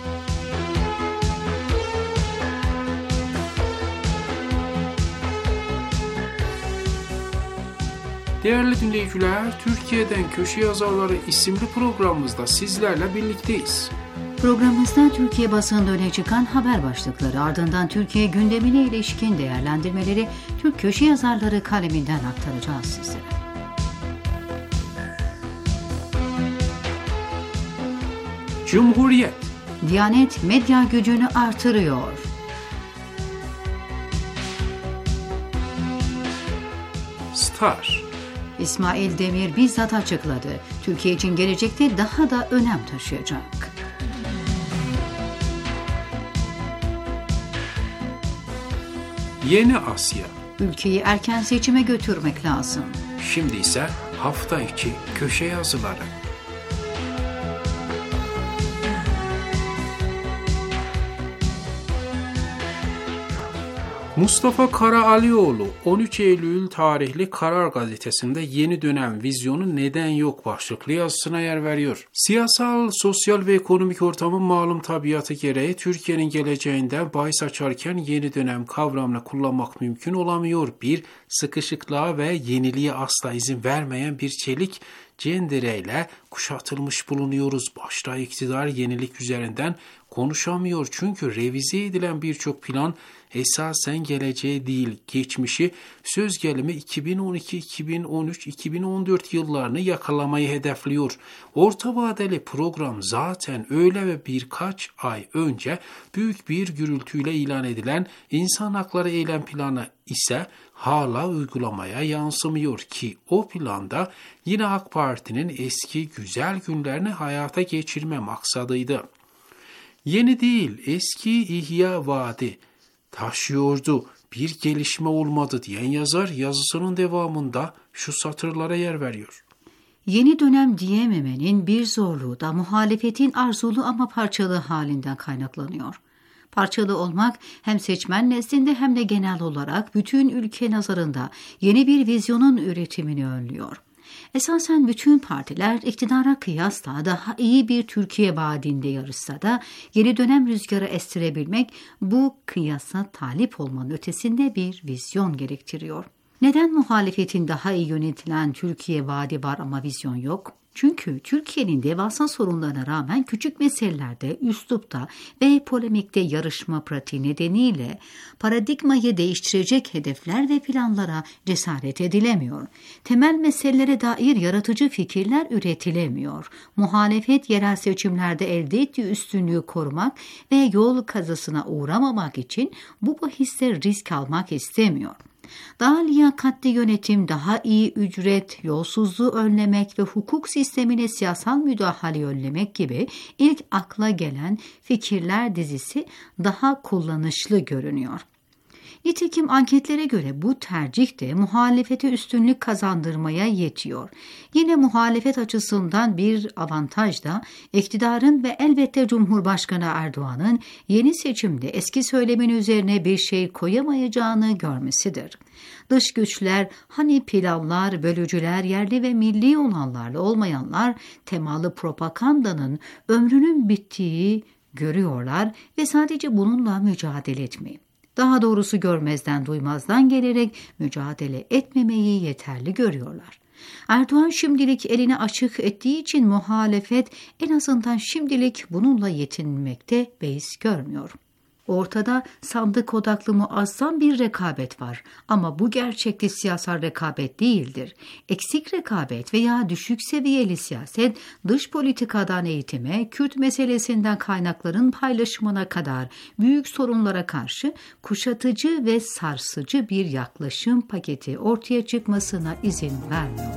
Değerli dinleyiciler, Türkiye'den Köşe Yazarları isimli programımızda sizlerle birlikteyiz. Programımızda Türkiye basınında öne çıkan haber başlıkları, ardından Türkiye gündemine ilişkin değerlendirmeleri Türk köşe yazarları kaleminden aktaracağız sizlere. Cumhuriyet. Diyanet medya gücünü artırıyor. Star. İsmail Demir bizzat açıkladı. Türkiye için gelecekte daha da önem taşıyacak. Yeni Asya. Ülkeyi erken seçime götürmek lazım. Şimdi ise hafta içi köşe yazıları. Mustafa Karaalioğlu on üç Eylül tarihli Karar Gazetesi'nde yeni dönem vizyonu neden yok başlıklı yazısına yer veriyor. Siyasal, sosyal ve ekonomik ortamın malum tabiatı gereği Türkiye'nin geleceğinden bahis açarken yeni dönem kavramını kullanmak mümkün olamıyor. Bir sıkışıklığa ve yeniliğe asla izin vermeyen bir çelik cendereyle kuşatılmış bulunuyoruz. Başta iktidar yenilik üzerinden konuşamıyor çünkü revize edilen birçok plan esasen geleceğe değil geçmişi, söz gelimi iki bin on iki, iki bin on üç, iki bin on dört yıllarını yakalamayı hedefliyor. Orta vadeli program zaten öyle ve birkaç ay önce büyük bir gürültüyle ilan edilen insan hakları eylem planı ise hala uygulamaya yansımıyor ki o planda yine AK Parti'nin eski güzel günlerini hayata geçirme maksadıydı. Yeni değil, eski ihya vaadi taşıyordu. Bir gelişme olmadı diyen yazar yazısının devamında şu satırlara yer veriyor. Yeni dönem diyememenin bir zorluğu da muhalefetin arzulu ama parçalı halinden kaynaklanıyor. Parçalı olmak hem seçmen nezdinde hem de genel olarak bütün ülke nazarında yeni bir vizyonun üretimini önlüyor. Esasen bütün partiler iktidara kıyasla daha iyi bir Türkiye vaadinde yarışsa da yeni dönem rüzgarı estirebilmek bu kıyasa talip olmanın ötesinde bir vizyon gerektiriyor. Neden muhalefetin daha iyi yönetilen Türkiye vaadi var ama vizyon yok? Çünkü Türkiye'nin devasa sorunlarına rağmen küçük meselelerde, üslupta ve polemikte yarışma pratiği nedeniyle paradigmayı değiştirecek hedefler ve planlara cesaret edilemiyor. Temel meselelere dair yaratıcı fikirler üretilemiyor. Muhalefet yerel seçimlerde elde ettiği üstünlüğü korumak ve yol kazasına uğramamak için bu bahiste risk almak istemiyor. Daha liyakatli yönetim, daha iyi ücret, yolsuzluğu önlemek ve hukuk sistemine siyasal müdahale önlemek gibi ilk akla gelen fikirler dizisi daha kullanışlı görünüyor. Nitekim anketlere göre bu tercih de muhalefete üstünlük kazandırmaya yetiyor. Yine muhalefet açısından bir avantaj da iktidarın ve elbette Cumhurbaşkanı Erdoğan'ın yeni seçimde eski söylemin üzerine bir şey koyamayacağını görmesidir. Dış güçler, hani planlar, bölücüler, yerli ve milli olanlarla olmayanlar temalı propagandanın ömrünün bittiği görüyorlar ve sadece bununla mücadele etmeyi, daha doğrusu görmezden duymazdan gelerek mücadele etmemeyi yeterli görüyorlar. Erdoğan şimdilik elini açık ettiği için muhalefet en azından şimdilik bununla yetinmekte beis görmüyor. Ortada sandık odaklı muazzam bir rekabet var ama bu gerçekte siyasal rekabet değildir. Eksik rekabet veya düşük seviyeli siyaset dış politikadan eğitime, Kürt meselesinden kaynakların paylaşımına kadar büyük sorunlara karşı kuşatıcı ve sarsıcı bir yaklaşım paketi ortaya çıkmasına izin vermiyor.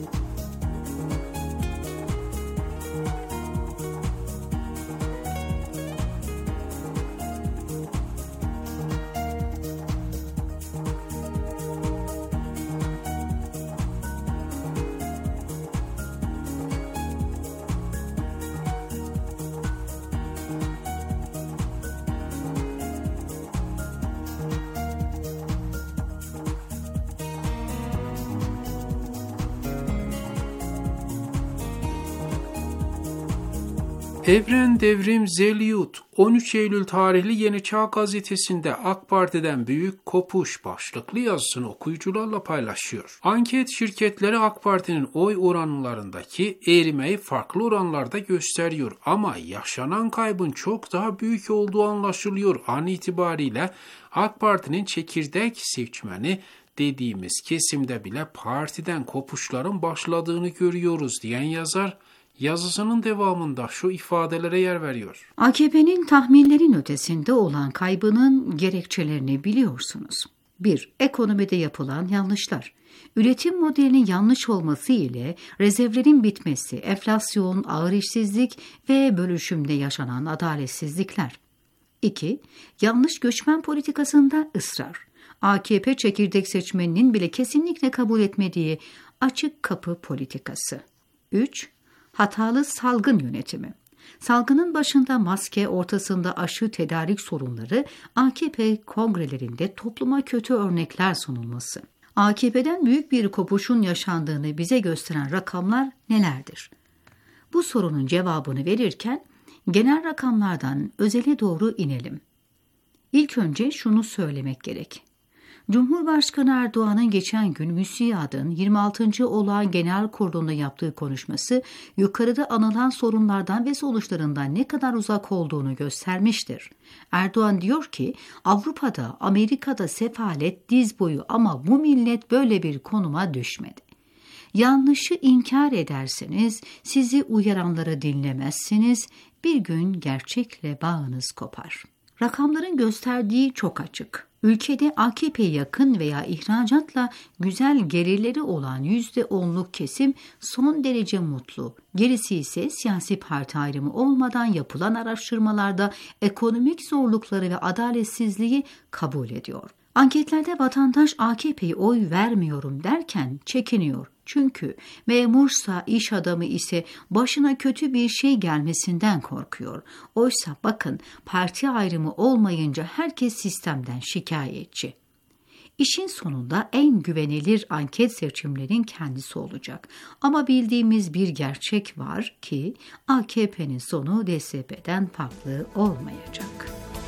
Evren Devrim Zeliyut on üç Eylül tarihli Yeni Çağ Gazetesi'nde AK Parti'den büyük kopuş başlıklı yazısını okuyucularla paylaşıyor. Anket şirketleri AK Parti'nin oy oranlarındaki erimeyi farklı oranlarda gösteriyor ama yaşanan kaybın çok daha büyük olduğu anlaşılıyor. An itibariyle AK Parti'nin çekirdek seçmeni dediğimiz kesimde bile partiden kopuşların başladığını görüyoruz diyen yazar, yazısının devamında şu ifadelere yer veriyor. A K P'nin tahminlerin ötesinde olan kaybının gerekçelerini biliyorsunuz. bir. Ekonomide yapılan yanlışlar. Üretim modelinin yanlış olması ile rezervlerin bitmesi, enflasyon, ağır işsizlik ve bölüşümde yaşanan adaletsizlikler. iki. Yanlış göçmen politikasında ısrar. A K P çekirdek seçmeninin bile kesinlikle kabul etmediği açık kapı politikası. üç. Hatalı salgın yönetimi. Salgının başında maske, ortasında aşı tedarik sorunları, A K P kongrelerinde topluma kötü örnekler sunulması. A K P'den büyük bir kopuşun yaşandığını bize gösteren rakamlar nelerdir? Bu sorunun cevabını verirken genel rakamlardan özele doğru inelim. İlk önce şunu söylemek gerek. Cumhurbaşkanı Erdoğan'ın geçen gün MÜSİAD'ın yirmi altıncı Olağan Genel Kurulu'nda yaptığı konuşması yukarıda anılan sorunlardan ve sonuçlarından ne kadar uzak olduğunu göstermiştir. Erdoğan diyor ki Avrupa'da, Amerika'da sefalet diz boyu ama bu millet böyle bir konuma düşmedi. Yanlışı inkar ederseniz, sizi uyaranları dinlemezsiniz, bir gün gerçekle bağınız kopar. Rakamların gösterdiği çok açık. Ülkede A K P'ye yakın veya ihracatla güzel gelirleri olan yüzde onluk kesim son derece mutlu. Gerisi ise siyasi parti ayrımı olmadan yapılan araştırmalarda ekonomik zorlukları ve adaletsizliği kabul ediyor. Anketlerde vatandaş A K P'ye oy vermiyorum derken çekiniyor. Çünkü memursa, iş adamı ise başına kötü bir şey gelmesinden korkuyor. Oysa bakın parti ayrımı olmayınca herkes sistemden şikayetçi. İşin sonunda en güvenilir anket seçimlerin kendisi olacak. Ama bildiğimiz bir gerçek var ki A K P'nin sonu D S P'den farklı olmayacak.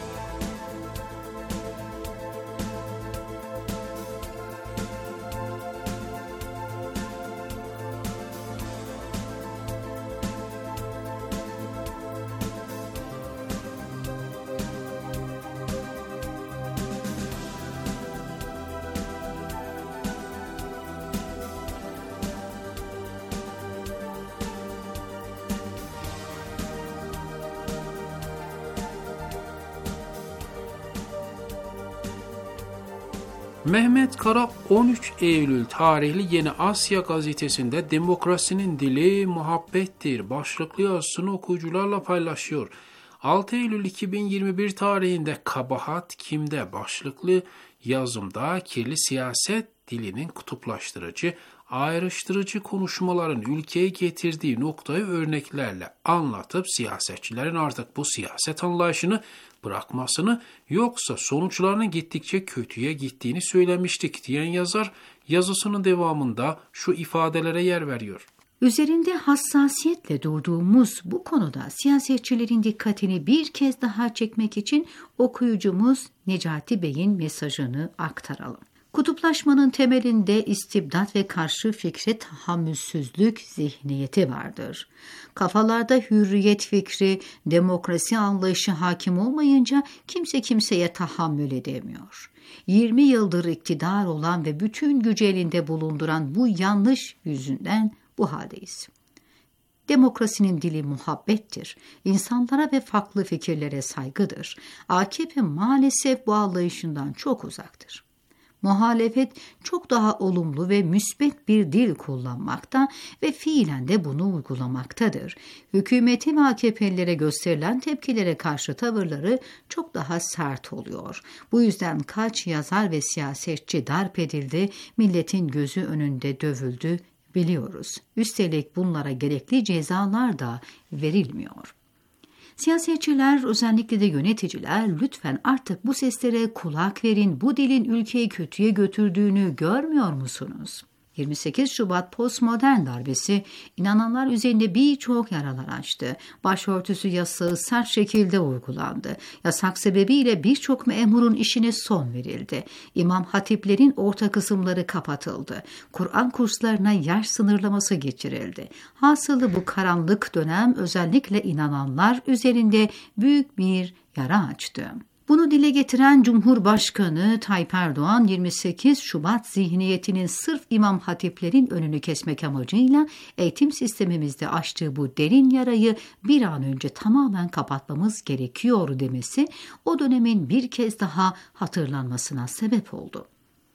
Mehmet Kara on üç Eylül tarihli Yeni Asya gazetesinde demokrasinin dili muhabbettir başlıklı yazısını okuyucularla paylaşıyor. altı Eylül iki bin yirmi bir tarihinde Kabahat Kimde başlıklı yazımda kirli siyaset dilinin kutuplaştırıcı, ayrıştırıcı konuşmaların ülkeye getirdiği noktayı örneklerle anlatıp siyasetçilerin artık bu siyaset anlayışını bırakmasını yoksa sonuçlarının gittikçe kötüye gittiğini söylemiştik diyen yazar yazısının devamında şu ifadelere yer veriyor. Üzerinde hassasiyetle durduğumuz bu konuda siyasetçilerin dikkatini bir kez daha çekmek için okuyucumuz Necati Bey'in mesajını aktaralım. Kutuplaşmanın temelinde istibdat ve karşı fikre tahammülsüzlük zihniyeti vardır. Kafalarda hürriyet fikri, demokrasi anlayışı hakim olmayınca kimse kimseye tahammül edemiyor. yirmi yıldır iktidar olan ve bütün gücü elinde bulunduran bu yanlış yüzünden bu haldeyiz. Demokrasinin dili muhabbettir. İnsanlara ve farklı fikirlere saygıdır. A K P maalesef bu anlayışından çok uzaktır. Muhalefet çok daha olumlu ve müsbet bir dil kullanmakta ve fiilen de bunu uygulamaktadır. Hükümeti ve A K P'lilere gösterilen tepkilere karşı tavırları çok daha sert oluyor. Bu yüzden kaç yazar ve siyasetçi darp edildi, milletin gözü önünde dövüldü biliyoruz. Üstelik bunlara gerekli cezalar da verilmiyor. Siyasetçiler, özellikle de yöneticiler lütfen artık bu seslere kulak verin. Bu dilin ülkeyi kötüye götürdüğünü görmüyor musunuz? yirmi sekiz Şubat postmodern darbesi inananlar üzerinde birçok yaralar açtı. Başörtüsü yasağı sert şekilde uygulandı. Yasak sebebiyle birçok memurun işine son verildi. İmam hatiplerin orta kısımları kapatıldı. Kur'an kurslarına yaş sınırlaması geçirildi. Hasılı bu karanlık dönem özellikle inananlar üzerinde büyük bir yara açtı. Bunu dile getiren Cumhurbaşkanı Tayyip Erdoğan yirmi sekiz Şubat zihniyetinin sırf imam hatiplerin önünü kesmek amacıyla eğitim sistemimizde açtığı bu derin yarayı bir an önce tamamen kapatmamız gerekiyor demesi o dönemin bir kez daha hatırlanmasına sebep oldu.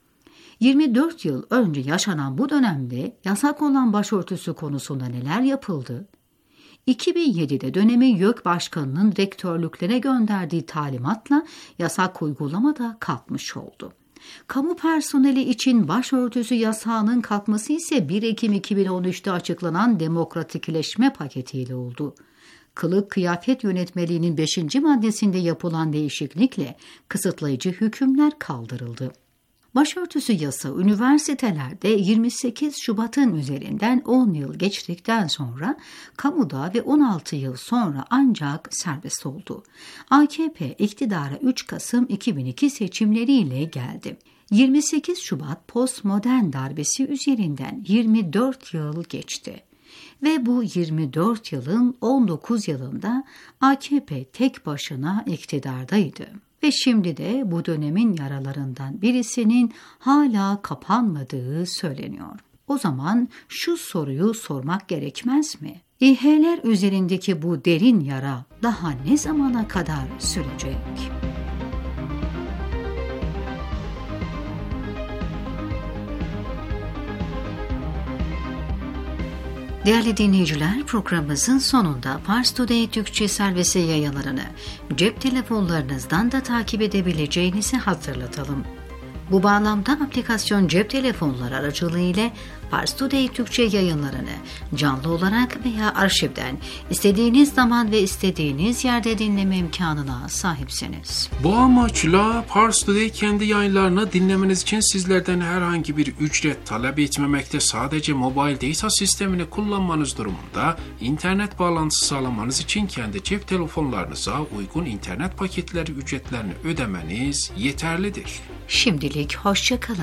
yirmi dört yıl önce yaşanan bu dönemde yasak olan başörtüsü konusunda neler yapıldı? iki bin yedide dönemin YÖK Başkanı'nın rektörlüklere gönderdiği talimatla yasak uygulama da kalkmış oldu. Kamu personeli için başörtüsü yasağının kalkması ise bir Ekim iki bin on üçte açıklanan demokratikleşme paketiyle oldu. kılık kıyafet yönetmeliğinin beşinci maddesinde yapılan değişiklikle kısıtlayıcı hükümler kaldırıldı. Başörtüsü yasağı üniversitelerde yirmi sekiz Şubat'ın üzerinden on yıl geçtikten sonra, kamuda ve on altı yıl sonra ancak serbest oldu. A K P iktidara üç Kasım iki bin iki seçimleriyle geldi. yirmi sekiz Şubat postmodern darbesi üzerinden yirmi dört yıl geçti. Ve bu yirmi dört yılın on dokuz yılında A K P tek başına iktidardaydı. Ve şimdi de bu dönemin yaralarından birisinin hala kapanmadığı söyleniyor. O zaman şu soruyu sormak gerekmez mi? İH'ler üzerindeki bu derin yara daha ne zamana kadar sürecek? Değerli dinleyiciler, programımızın sonunda Pars Today Türkçe servisi yayınlarını cep telefonlarınızdan da takip edebileceğinizi hatırlatalım. Bu bağlamda aplikasyon cep telefonları aracılığıyla Pars Today Türkçe yayınlarını canlı olarak veya arşivden istediğiniz zaman ve istediğiniz yerde dinleme imkanına sahipsiniz. Bu amaçla Pars Today kendi yayınlarını dinlemeniz için sizlerden herhangi bir ücret talep etmemekte, sadece mobile data sistemini kullanmanız durumunda internet bağlantısı sağlamanız için kendi cep telefonlarınıza uygun internet paketleri ücretlerini ödemeniz yeterlidir. Şimdilik hoşça kalın.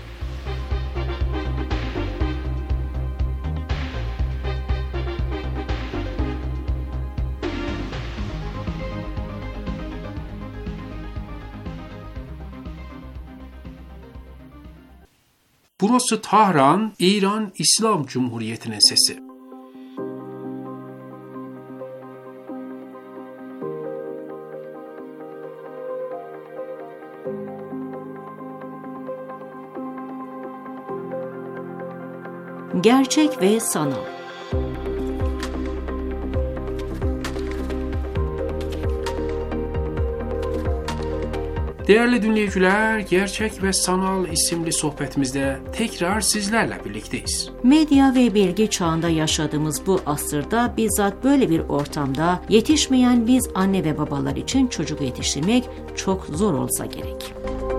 Burası Tahran, İran İslam Cumhuriyeti'nin sesi. Gerçek ve sanal. Değerli dinleyiciler, Gerçek ve Sanal isimli sohbetimizde tekrar sizlerle birlikteyiz. Medya ve bilgi çağında yaşadığımız bu asırda bizzat böyle bir ortamda yetişmeyen biz anne ve babalar için çocuk yetiştirmek çok zor olsa gerek.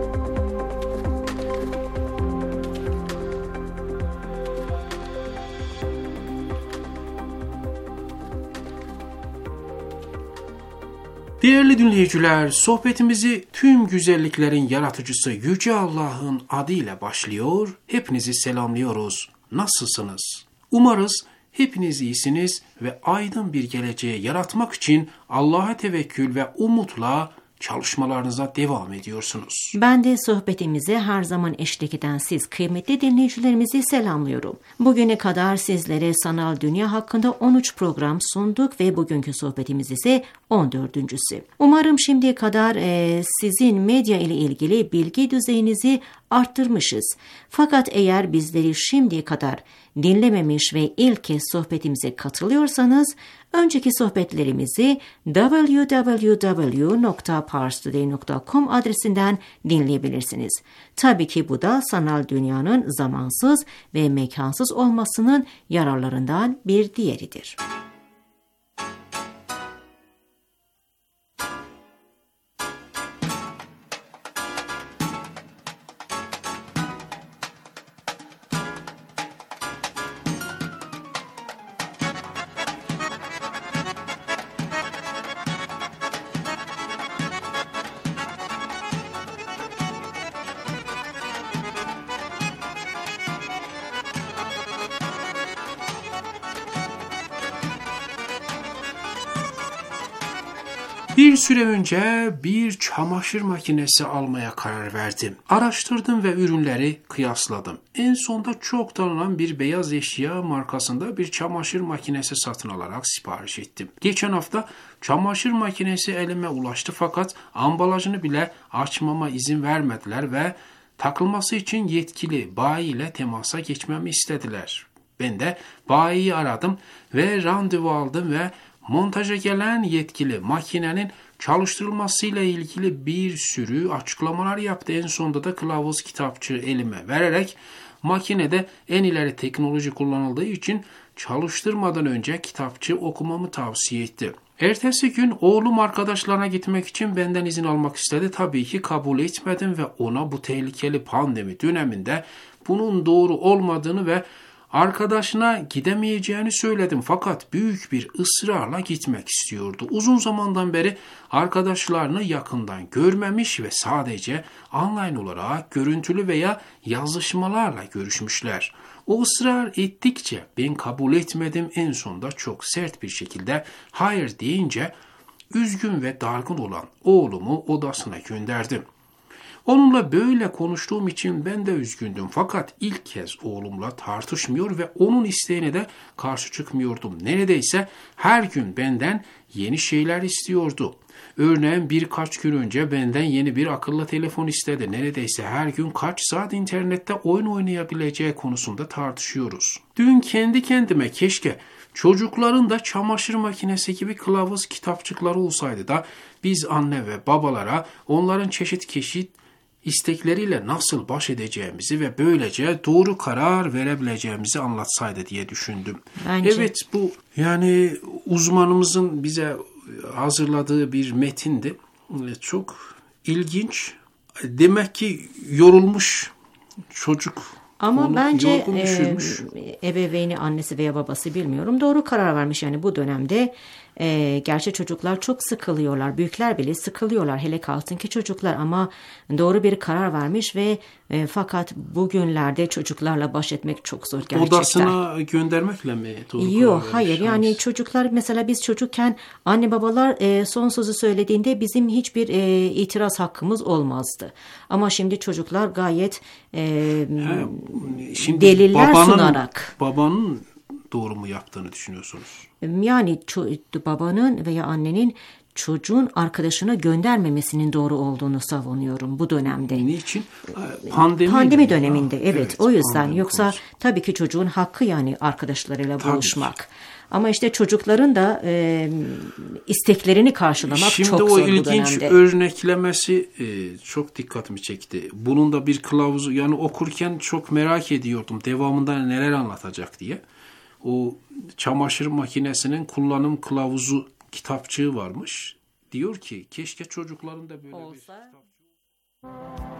Değerli dinleyiciler, sohbetimizi tüm güzelliklerin yaratıcısı Yüce Allah'ın adıyla başlıyor. Hepinizi selamlıyoruz. Nasılsınız? Umarız hepiniz iyisiniz ve aydın bir geleceği yaratmak için Allah'a tevekkül ve umutla çalışmalarınıza devam ediyorsunuz. Ben de sohbetimize her zaman eşlik eden siz kıymetli dinleyicilerimizi selamlıyorum. Bugüne kadar sizlere sanal dünya hakkında on üç program sunduk ve bugünkü sohbetimiz ise on dördüncüsü. Umarım şimdiye kadar e, sizin medya ile ilgili bilgi düzeyinizi arttırmışız. Fakat eğer bizleri şimdiye kadar dinlememiş ve ilk kez sohbetimize katılıyorsanız, önceki sohbetlerimizi double-u double-u double-u nokta pars today nokta com adresinden dinleyebilirsiniz. Tabii ki bu da sanal dünyanın zamansız ve mekansız olmasının yararlarından bir diğeridir. Bir süre önce bir çamaşır makinesi almaya karar verdim. Araştırdım ve ürünleri kıyasladım. En sonunda çok tanınan bir beyaz eşya markasında bir çamaşır makinesi satın alarak sipariş ettim. Geçen hafta çamaşır makinesi elime ulaştı fakat ambalajını bile açmama izin vermediler ve takılması için yetkili bayi ile temasa geçmemi istediler. Ben de bayiyi aradım ve randevu aldım ve montaja gelen yetkili makinenin çalıştırılmasıyla ilgili bir sürü açıklamalar yaptı. En sonunda da kılavuz kitapçığı elime vererek makinede en ileri teknoloji kullanıldığı için çalıştırmadan önce kitapçı okumamı tavsiye etti. Ertesi gün oğlum arkadaşlarına gitmek için benden izin almak istedi. Tabii ki kabul etmedim ve ona bu tehlikeli pandemi döneminde bunun doğru olmadığını ve arkadaşına gidemeyeceğini söyledim. Fakat büyük bir ısrarla gitmek istiyordu. Uzun zamandan beri arkadaşlarını yakından görmemiş ve sadece online olarak görüntülü veya yazışmalarla görüşmüşler. O ısrar ettikçe ben kabul etmedim. En sonunda çok sert bir şekilde hayır deyince üzgün ve dargın olan oğlumu odasına gönderdim. Onunla böyle konuştuğum için ben de üzgündüm. Fakat ilk kez oğlumla tartışmıyor ve onun isteğine de karşı çıkmıyordum. Neredeyse her gün benden yeni şeyler istiyordu. Örneğin birkaç gün önce benden yeni bir akıllı telefon istedi. Neredeyse her gün kaç saat internette oyun oynayabileceği konusunda tartışıyoruz. Dün kendi kendime keşke çocukların da çamaşır makinesi gibi kılavuz kitapçıkları olsaydı da biz anne ve babalara onların çeşit çeşit istekleriyle nasıl baş edeceğimizi ve böylece doğru karar verebileceğimizi anlatsaydı diye düşündüm. Bence... Evet, bu yani uzmanımızın bize hazırladığı bir metindi. Çok ilginç. Demek ki yorulmuş çocuk. Ama bence e, ebeveyni, annesi veya babası bilmiyorum, doğru karar vermiş. Yani bu dönemde e, gerçi çocuklar çok sıkılıyorlar. Büyükler bile sıkılıyorlar. Hele kalsın ki çocuklar, ama doğru bir karar vermiş ve e, fakat bugünlerde çocuklarla baş etmek çok zor gerçekten. Odasına göndermekle mi doğru Yok, karar hayır. vermiş? Yani çocuklar, mesela biz çocukken anne babalar e, son sözü söylediğinde bizim hiçbir e, itiraz hakkımız olmazdı. Ama şimdi çocuklar gayet e, He, şimdi deliller babanın, sunarak. Babanın doğru mu yaptığını düşünüyorsunuz? Yani ço- babanın veya annenin çocuğun arkadaşına göndermemesinin doğru olduğunu savunuyorum bu dönemde. Niçin? Pandemi, Pandemi döneminde ya. Evet, evet o yüzden. Yoksa konusu. tabii ki çocuğun hakkı yani arkadaşlarıyla tabii buluşmak. Ki. Ama işte çocukların da e, isteklerini karşılamak Şimdi çok zor bu dönemde. Şimdi o ilginç örneklemesi e, çok dikkatimi çekti. Bunun da bir kılavuzu, yani okurken çok merak ediyordum devamında neler anlatacak diye. O çamaşır makinesinin kullanım kılavuzu kitapçığı varmış. Diyor ki keşke çocukların da böyle olsa. Bir kitapçığı...